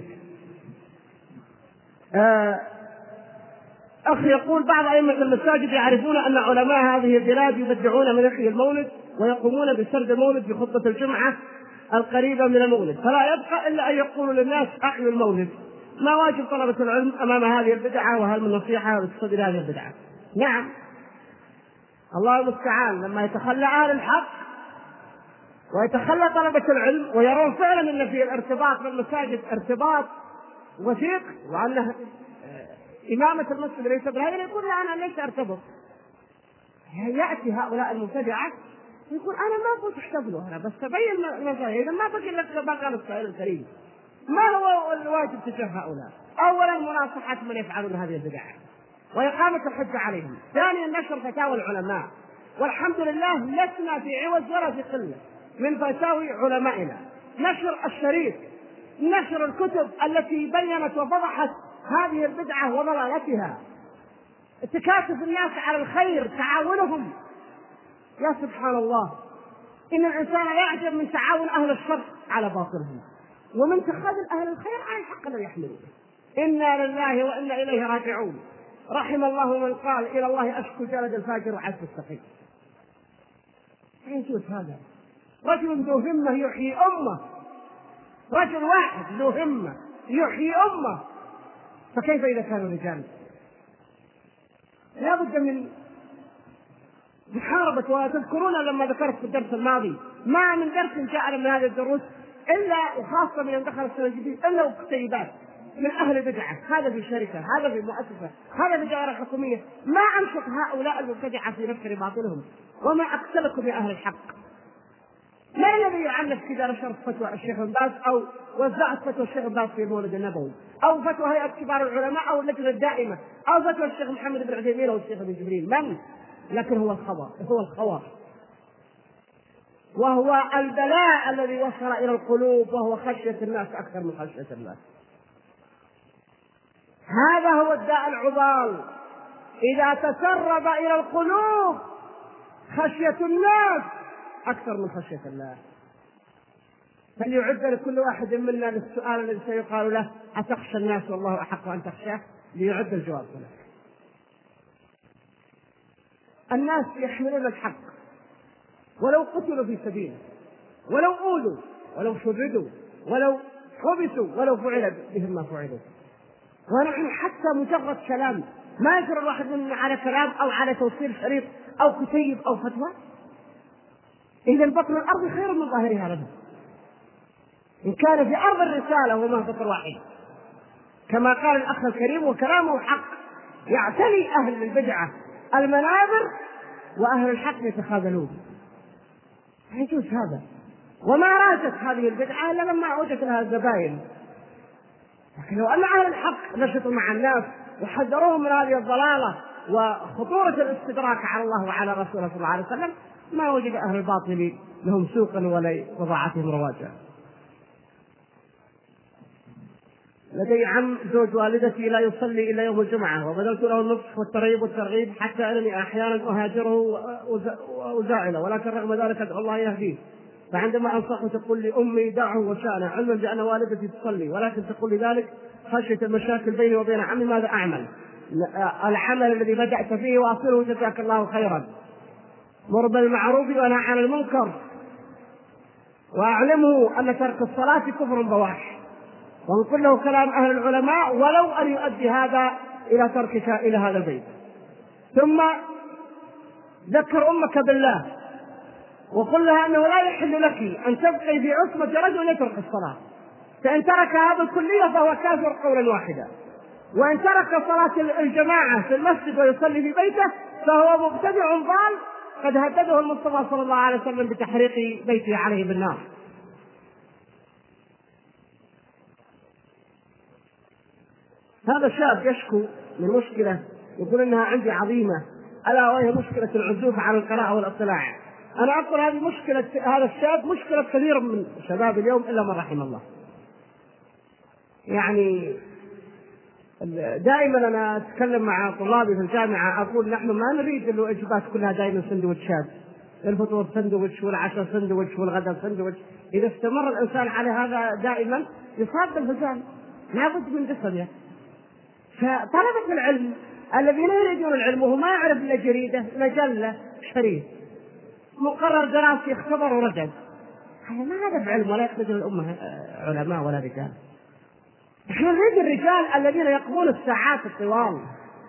أخ يقول: بعض أئمة المساجد يعرفون أن علماء هذه البلاد يبدعون من يحيي المولد ويقومون بسرد المولد بخطبة الجمعة القريبة من المولد، فلا يبقى إلا أن يقولوا للناس أحيوا المولد. ما واجب طلبة العلم أمام هذه البدعة، وهل من نصيحة لتصدر هذه البدعة؟ نعم، الله المستعان. لما يتخلى أهل الحق ويتخلى طلبة العلم ويرون فعلا أن في الارتباط بالمساجد ارتباط وثيق، وأنه إمامة المسجد ليس بهذا، يقول لا أنا ليس أرتبط. يأتي هؤلاء المبتدعة يقول أنا ما أبغى تحتفلوا، أنا بس أبين المساجد، ما بقي لك بقى السائل الكريم. ما هو الواجب تجاه هؤلاء؟ أولا مناصحة من يفعلون هذه البدع وإقامة الحجة عليهم. ثانيا نشر فتاوى العلماء، والحمد لله لسنا في عوز ولا في قلة من فتاوي علمائنا. نشر الشريط، نشر الكتب التي بينت وفضحت هذه البدعة وضلالتها، تكاتف الناس على الخير، تعاونهم. يا سبحان الله، إن الإنسان يعجب من تعاون أهل الشر على باطلهم، ومن تخاذل أهل الخير على الحق الذي يحملونه. إنا لله وإنا إليه راجعون. رحم الله من قال إلى الله أشكو جلد الفاجر وعزف السقيم. يجوز هذا؟ رجل ذو همة يحيي أمة، رجل واحد ذو همة يحيي أمة، فكيف إذا كانوا رجال؟ لا بد من محاربة. وتذكرون لما ذكرت في الدرس الماضي ما من درس جاءنا من هذه الدروس إلا وخاصة من دخل السنة الجديدة إلا وكتيبات من أهل البدعة، هذا في شركة، هذا في مؤسسة، هذا في دائرة حكومية، ما أنشط هؤلاء المبتدعة في نشر باطلهم. وما أقتلكم يا أهل الحق. ما الذي يعنف كذا نشرت فتوى الشيخ بن باز أو وزعت فتوى الشيخ بن باز في المولد النبوي أو فتوى هيئة كبار العلماء أو اللجنة الدائمة أو فتوى الشيخ محمد بن عثيمين أو الشيخ ابن جبريل؟ من؟ لكن هو الخبر، وهو البلاء الذي وصل إلى القلوب، وهو خشية الناس أكثر من خشية الله. هذا هو الداء العضال إذا تسرب إلى القلوب خشية الناس أكثر من خشية الله. فليعد لكل واحد منا للسؤال الذي سيقال له: أتخشى الناس والله أحق أن تخشاه؟ ليعد الجواب له. الناس يحملون الحق ولو قتلوا في سبيله، ولو أوذوا، ولو شردوا، ولو حبسوا، ولو فعل بهم ما فعلوا. ونحن حتى مجرد كلام ما يجرى الواحد منا على كلام أو على توصيل شريط أو كتيب أو فتوى. إذا بطن الأرض خير من ظاهرها لنا إن كان في أرض الرسالة ومهبط واحد، كما قال الأخ الكريم: وكلامه حق يعتلي أهل البدعة المنابر وأهل الحق يتخاذلون. يجوز هذا. وما راجت هذه البدعة إلا لما وجدت لها الزباين. لكن لو أن أهل الحق نشطوا مع الناس وحذروهم من هذه الضلالة وخطورة الاستدراك على الله وعلى رسوله صلى الله عليه وسلم، ما وجد أهل الباطل لهم سوقا ولا وضاعتهم رواجا. لدي عم زوج والدتي لا يصلي إلا يوم الجمعة، وبذلت له النصح والترغيب والترغيب حتى أنني أحيانا أهاجره وزائله، ولكن رغم ذلك أدعو الله يهديه. فعندما أنصحه تقول لي: أمي دعه وشأنه، علما بأن والدتي تصلي، ولكن تقول لي ذلك خشية المشاكل بيني وبين عمي. ماذا أعمل؟ العمل الذي بدأت فيه واصله جزاك الله خيرا. مر بالمعروف وانهى عن المنكر، وأعلمه أن ترك الصلاة كفر بواح، وانقل له كلام أهل العلماء ولو أن يؤدي هذا إلى تركك إلى هذا البيت. ثم ذكر أمك بالله وقل لها أنه لا يحل لك أن تبقي في عصمة رجل يترك الصلاة، فإن ترك هذا الكلية فهو كافر قولا واحدا، وإن ترك صلاة الجماعة في المسجد ويصلي في بيته فهو مبتدع ضال قد هدده المصطفى صلى الله عليه وسلم بتحريق بيته عليه بالنار. هذا الشاب يشكو من مشكلة يقول إنها عندي عظيمة، ألا وهي مشكلة العزوف عن القراءة والاطلاع. أنا أقول هذه مشكلة هذا الشاب مشكلة كثير من شباب اليوم إلا من رحم الله. يعني دائما أنا أتكلم مع طلابي في الجامعة أقول: نحن ما نريد الوجبات كلها دائما سندوتشات، الفطور سندوتش والعشاء سندوتش والغداء سندوتش. إذا استمر الإنسان على هذا دائما يصاب بالهزال، لابد من قصة. فطلبة العلم الذين يريدون العلم وهو ما يعرف إلا جريدة مجلة شريف مقرر دراسي اختبر ورجل، ما هذا بعلم ولا يخرج الأمة علماء ولا رجال. احنا نريد الرجال الذين يقضون الساعات الطوال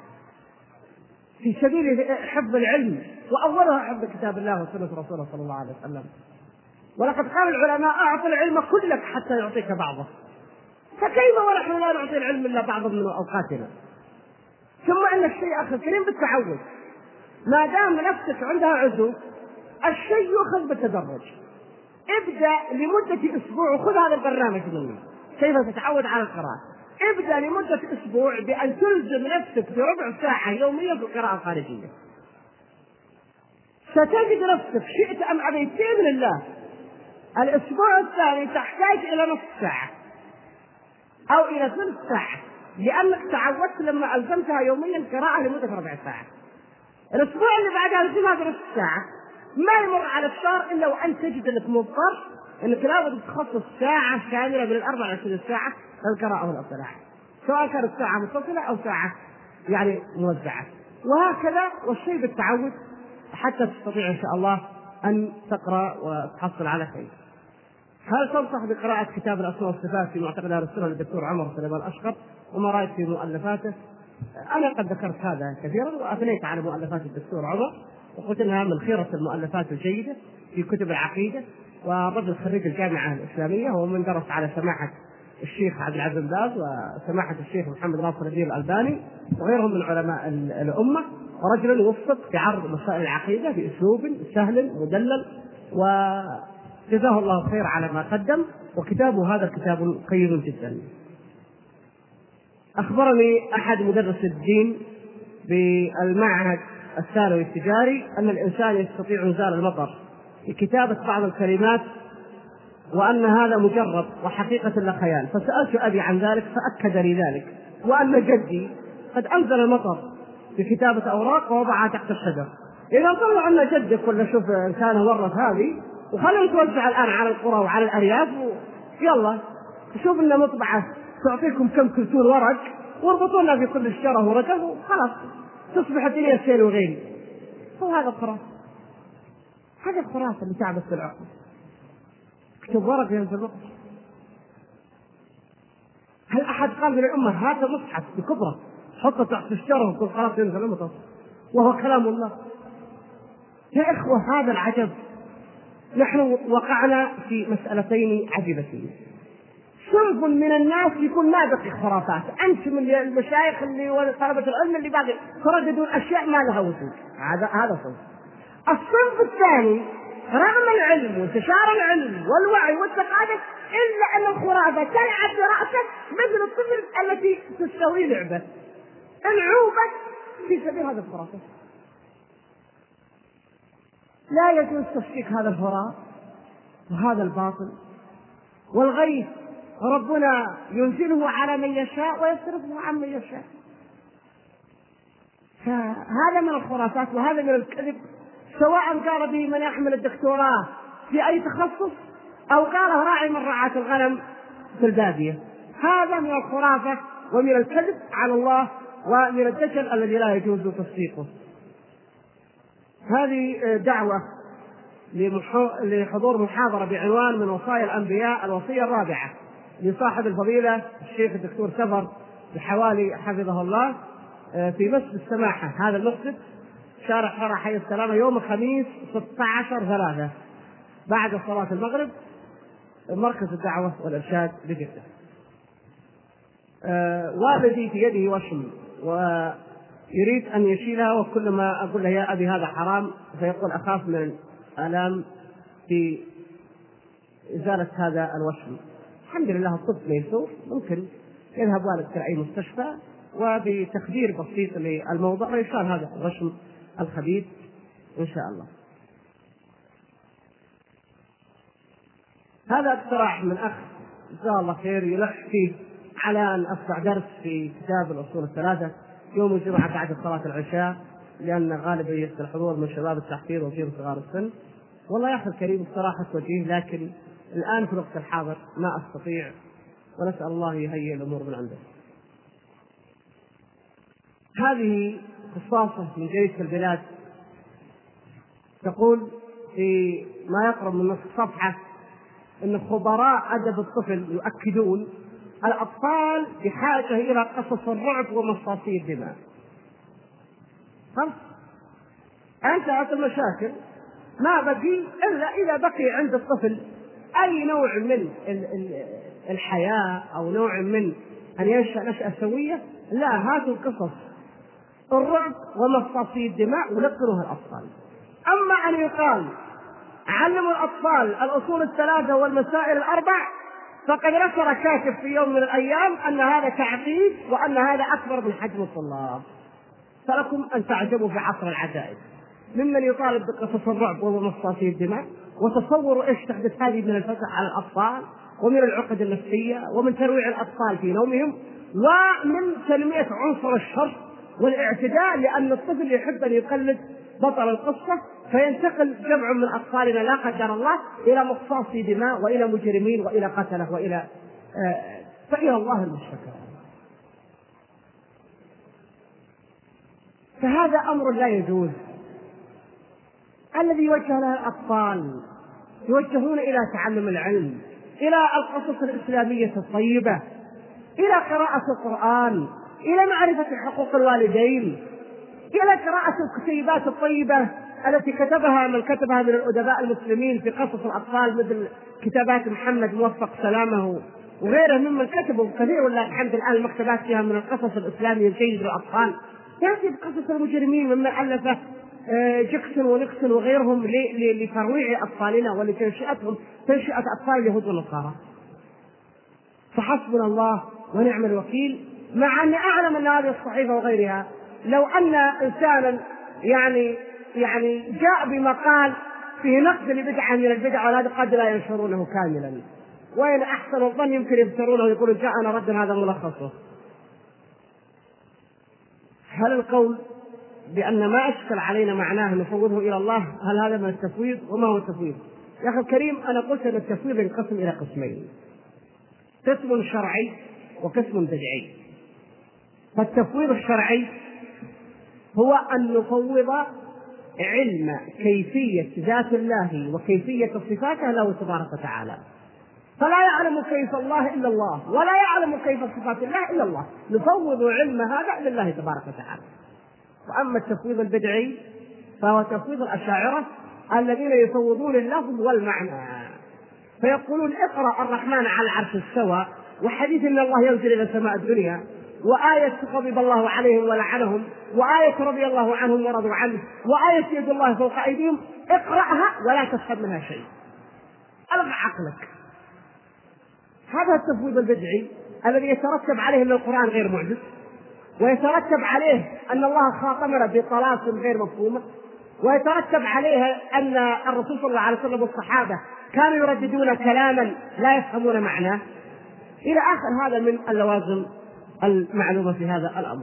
في سبيل حفظ العلم، وأولها حفظ كتاب الله وسنة رسوله صلى الله عليه وسلم. ولقد قال العلماء: أعطي العلم كلك حتى يعطيك بعضه. فكيف ونحن لا نعطي العلم إلا بعضا من أوقاتنا؟ ثم أن الشيء أخي الكريم بالتعود، ما دام نفسك عندها عزو الشيء يؤخذ بالتدرج. ابدأ لمدة أسبوع، وخذ هذا البرنامج مني كيف تتعود على القراءة. ابدأ لمدة أسبوع بأن تلزم نفسك بربع ساعة يوميا في القراءة الخارجية. ستجد نفسك شئت أم أبيت بإذن الله الأسبوع الثاني تحتاج إلى نصف ساعة أو إلى ثلث ساعة، لأنك تعودت لما ألزمتها يوميا قراءة لمدة ربع ساعة. الأسبوع اللي بعدها لازم نصف ساعة. ما يمر على الشهر إلا وأن تجد أنك مضطر أنك لابد تخصص ساعة كاملة من 24 ساعة للقراءة والاطلاع، سواء كانت ساعة متصلة أو ساعة يعني موزعة، وهكذا. والشيء بالتعود حتى تستطيع إن شاء الله أن تقرأ وتحصل على خير. هل تنصح بقراءة كتاب الأسماء والصفات في معتقد أهل السنة للدكتور عمر سليمان الأشقر، وما رأيت في مؤلفاته؟ أنا قد ذكرت هذا كثيرا وأثنيت على مؤلفات الدكتور عمر، وقلت أنها من خيرة المؤلفات الجيدة في كتب العقيدة. والرجل خريج الجامعة الإسلامية، هو من درس على سماحة الشيخ عبد العزيز بن باز وسماحة الشيخ محمد ناصر الدين الألباني وغيرهم من علماء الأمة، ورجل يوفق في عرض مسائل العقيدة بأسلوب سهل مدلل، وجزاه الله خير على ما قدم. وكتابه هذا كتاب قيم جدا. أخبرني أحد مدرس الدين بالمعهد الثانوي التجاري أن الإنسان يستطيع إنزال المطر بكتابة بعض الكلمات، وأن هذا مجرد وحقيقة لا خيال. فسألت أبي عن ذلك فأكد لي ذلك، وأن جدي قد أنزل المطر بكتابة أوراق ووضعها تحت الشجر. إذا طلع أن جدك ولا شوف كان ورث هذه، وخلينا نتوزع الآن على القرى وعلى الأرياف، يلا شوف لنا مطبعة تعطيكم كم كرتون ورق واربطوا لنا في كل شجرة ورقة وخلاص تصبح الدنيا سيل وغير. هذا الخرافة، هذا الخرافة اللي تعبت بالعقل. اكتب ورق ينزل المطر. هل أحد قال للأمة هذا مصحف بكبرة حطه تحت الشجرة وقل خلاص ينزل المطر وهو كلام الله؟ يا إخوة هذا العجب. نحن وقعنا في مسألتين عجيبتين. صنف من الناس يكون ما بقي خرافات، أنت من المشايخ اللي وطلبة العلم اللي باقي ترددون أشياء ما لها وجود، هذا صنف. الصنف الثاني رغم العلم وانتشار العلم والوعي والثقافة إلا أن الخرافة تلعب برأسه مثل الطفل التي تستوي لعبة العوبة في سبيل هذا الخرافة. لا يجوز تفكيك هذا الهراء وهذا الباطل. والغيث ربنا ينزله على من يشاء ويصرفه عن من يشاء. فهذا من الخرافات وهذا من الكذب، سواء قال به من يحمل الدكتوراه في أي تخصص أو قاله راعي من رعاة الغنم في البادية. هذا من الخرافة ومن الكذب على الله ومن الدجل الذي لا يجوز تصديقه. هذه دعوة لحضور محاضرة بعنوان من وصايا الأنبياء الوصية الرابعة لصاحب الفضيلة الشيخ الدكتور سفر الحوالي حفظه الله في مسجد السماحة، هذا المسجد شارع حرة حي السلامة، يوم الخميس 16/3 بعد صلاة المغرب، مركز الدعوة والإرشاد بجدة. والدي في يده وشم ويريد أن يشيلها، وكل ما أقول له يا أبي هذا حرام فيقول أخاف من الآلام في إزالة هذا الوشم. الحمد لله الطب ميسور، ممكن يذهب والدك إلى أي مستشفى وبتخدير بسيط للموضوع ويشال هذا الوشم الخبيث إن شاء الله. هذا اقتراح من أخ جزاه الله خير يلح فيه على أن أصنع درس في كتاب الأصول الثلاثة يوم الجمعة بعد صلاة العشاء، لأن غالبية الحضور من شباب التحفيظ وفيهم صغار السن. والله يا أخي الكريم بصراحة توجيه، لكن الآن في الوقت الحاضر ما أستطيع، ونسأل الله يهيئ الأمور من عنده. هذه قصاصة من جريدة البلاد تقول في ما يقرب من نصف صفحة أن خبراء أدب الطفل يؤكدون الأطفال بحاجة إلى قصص الرعب ومصاصي الدماء. أنت المشاكل ما بقي إلا إذا بقي عند الطفل أي نوع من الحياة أو نوع من أن ينشأ نشأة سوية، لا هاتوا قصص الرعب ومصاصي الدماء ولقنوها الأطفال. أما أن يقال علموا الأطفال الأصول الثلاثة والمسائل الأربع، فقد ذكر كاتب في يوم من الأيام أن هذا تعقيد وأن هذا أكبر من حجم الطلاب. فلكم أن تعجبوا في عصر العجائب ممن يطالب بقصص الرعب ومصاصي الدماء. وتصوروا إيش تحدث هذه من الفزع على الأطفال ومن العقد النفسية ومن ترويع الأطفال في نومهم ومن تنمية عنصر الشر والاعتداء، لأن الطفل يحب أن يقلد بطل القصة، فينتقل جمع من أطفالنا لا قدر الله إلى مصاصي دماء وإلى مجرمين وإلى قتلة وإلى فإلى الله المشتكى. فهذا أمر لا يجوز. الذي يوجه له الأطفال يوجهون إلى تعلم العلم، إلى القصص الإسلامية الطيبة، إلى قراءة القرآن، إلى معرفة حقوق الوالدين، إلى قراءة الكتيبات الطيبة التي كتبها من من الأدباء المسلمين في قصص الأطفال، مثل كتابات محمد موفق سلامه وغيره ممن كتبوا كثير، والله الحمد الآن المكتبات فيها من القصص الإسلامية الجيد للأطفال، يأتي بقصص المجرمين ممن ألفه جكسون ونيكسون وغيرهم لترويع أطفالنا ولتنشئتهم تنشئة أطفال اليهود والنصارى. فحسبنا الله ونعم الوكيل. مع أني أعلم أن هذه الصحيفة وغيرها لو أن إنسانا يعني جاء بمقال فيه نقد لبدعة من البدع ولا قد لا ينشرونه كاملا، وإن أحسن الظن يمكن يبترونه ويقولوا جاءنا رد هذا ملخصه. هل القول بأن ما أشكل علينا معناه نفوضه إلى الله هل هذا من التفويض؟ وما هو التفويض؟ يا أخي الكريم، أنا قلت أن التفويض ينقسم إلى قسمين، قسم شرعي وقسم بدعي. فالتفويض الشرعي هو أن نفوض علم كيفية ذات الله وكيفية صفاته له تبارك وتعالى، فلا يعلم كيف الله إلا الله ولا يعلم كيف صفات الله إلا الله، نفوض علم هذا لله تبارك وتعالى. وأما التفويض البدعي فهو تفويض الأشاعرة الذين يفوضون اللفظ والمعنى، فيقولون اقرأ الرحمن على العرش استوى، وحديث ان الله ينزل الى سماء الدنيا، وآية غضب الله عليهم ولعنهم، وآية رضي الله عنهم ورضوا عنه، وآية يد الله فوق أيديهم، اقرأها ولا تفهم منها شيء، ألغى عقلك. هذا التفويض البدعي الذي يترتب عليه ان القرآن غير معجز، ويترتب عليه ان الله خاطبنا بطلاسم غير مفهومة، ويترتب عليه ان الرسول صلى الله عليه وسلم والصحابة كانوا يرددون كلاما لا يفهمون معناه، إلى آخر هذا من اللوازم المعلومة في هذا الأمر.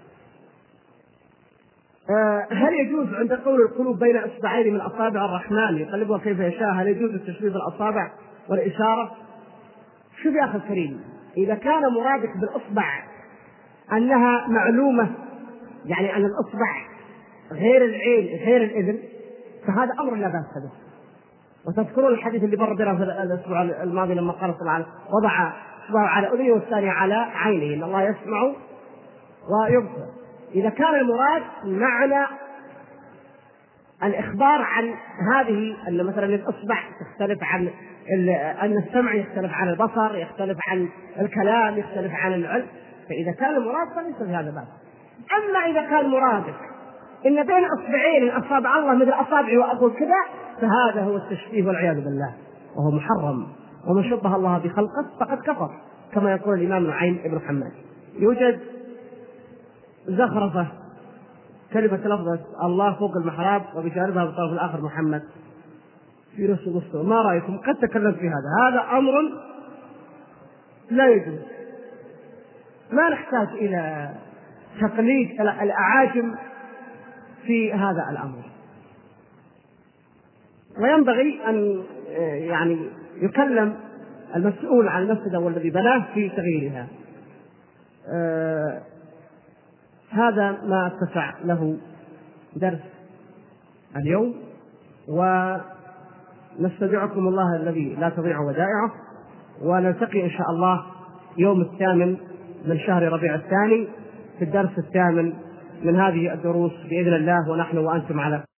هل يجوز عند قول القلوب بين إصبعين من أصابع الرحمن يقلبها كيف يشاء، هل يجوز التشبيه بالأصابع والإشارة؟ شوف يا أخي الكريم، إذا كان مرادك بالأصبع أنها معلومة، يعني أن الأصبع غير العين غير الإذن، فهذا أمر لا بأس به. وتذكرون الحديث اللي مر بنا في الأسبوع الماضي لما قال صلى الله عليه وسلم وضع إصبعه على أذنه والثاني على عينه، إن الله يسمع ويبصر. إذا كان المراد معنى الإخبار عن هذه، أن مثلا الإصبع تختلف عن أن السمع يختلف عن البصر، يختلف عن الكلام، يختلف عن العلم، فإذا كان المراد فليس في هذا باب. أما إذا كان مرادك إن بين أصبعين من أصابع الله مثل أصابعي وأقول كذا، فهذا هو التشبيه والعياذ بالله، وهو محرم، ومن شبه الله بخلقه فقد كفر، كما يقول الإمام نعيم بن حماد. يوجد زخرفة كلمة لفظة الله فوق المحراب وبجانبها بالطرف الآخر محمد في نفس المستوى، ما رأيكم؟ قد تكلمت في هذا أمر لا يجوز، ما نحتاج إلى تقليد الأعاجم في هذا الأمر، وينبغي أن يعني يكلم المسؤول عن المسجد والذي بناه في تغييرها. هذا ما اتسع له درس اليوم، ونستودعكم الله الذي لا تضيع ودائعه، ونلتقي إن شاء الله يوم 8 من شهر ربيع الثاني في الدرس 8 من هذه الدروس بإذن الله، ونحن وأنتم على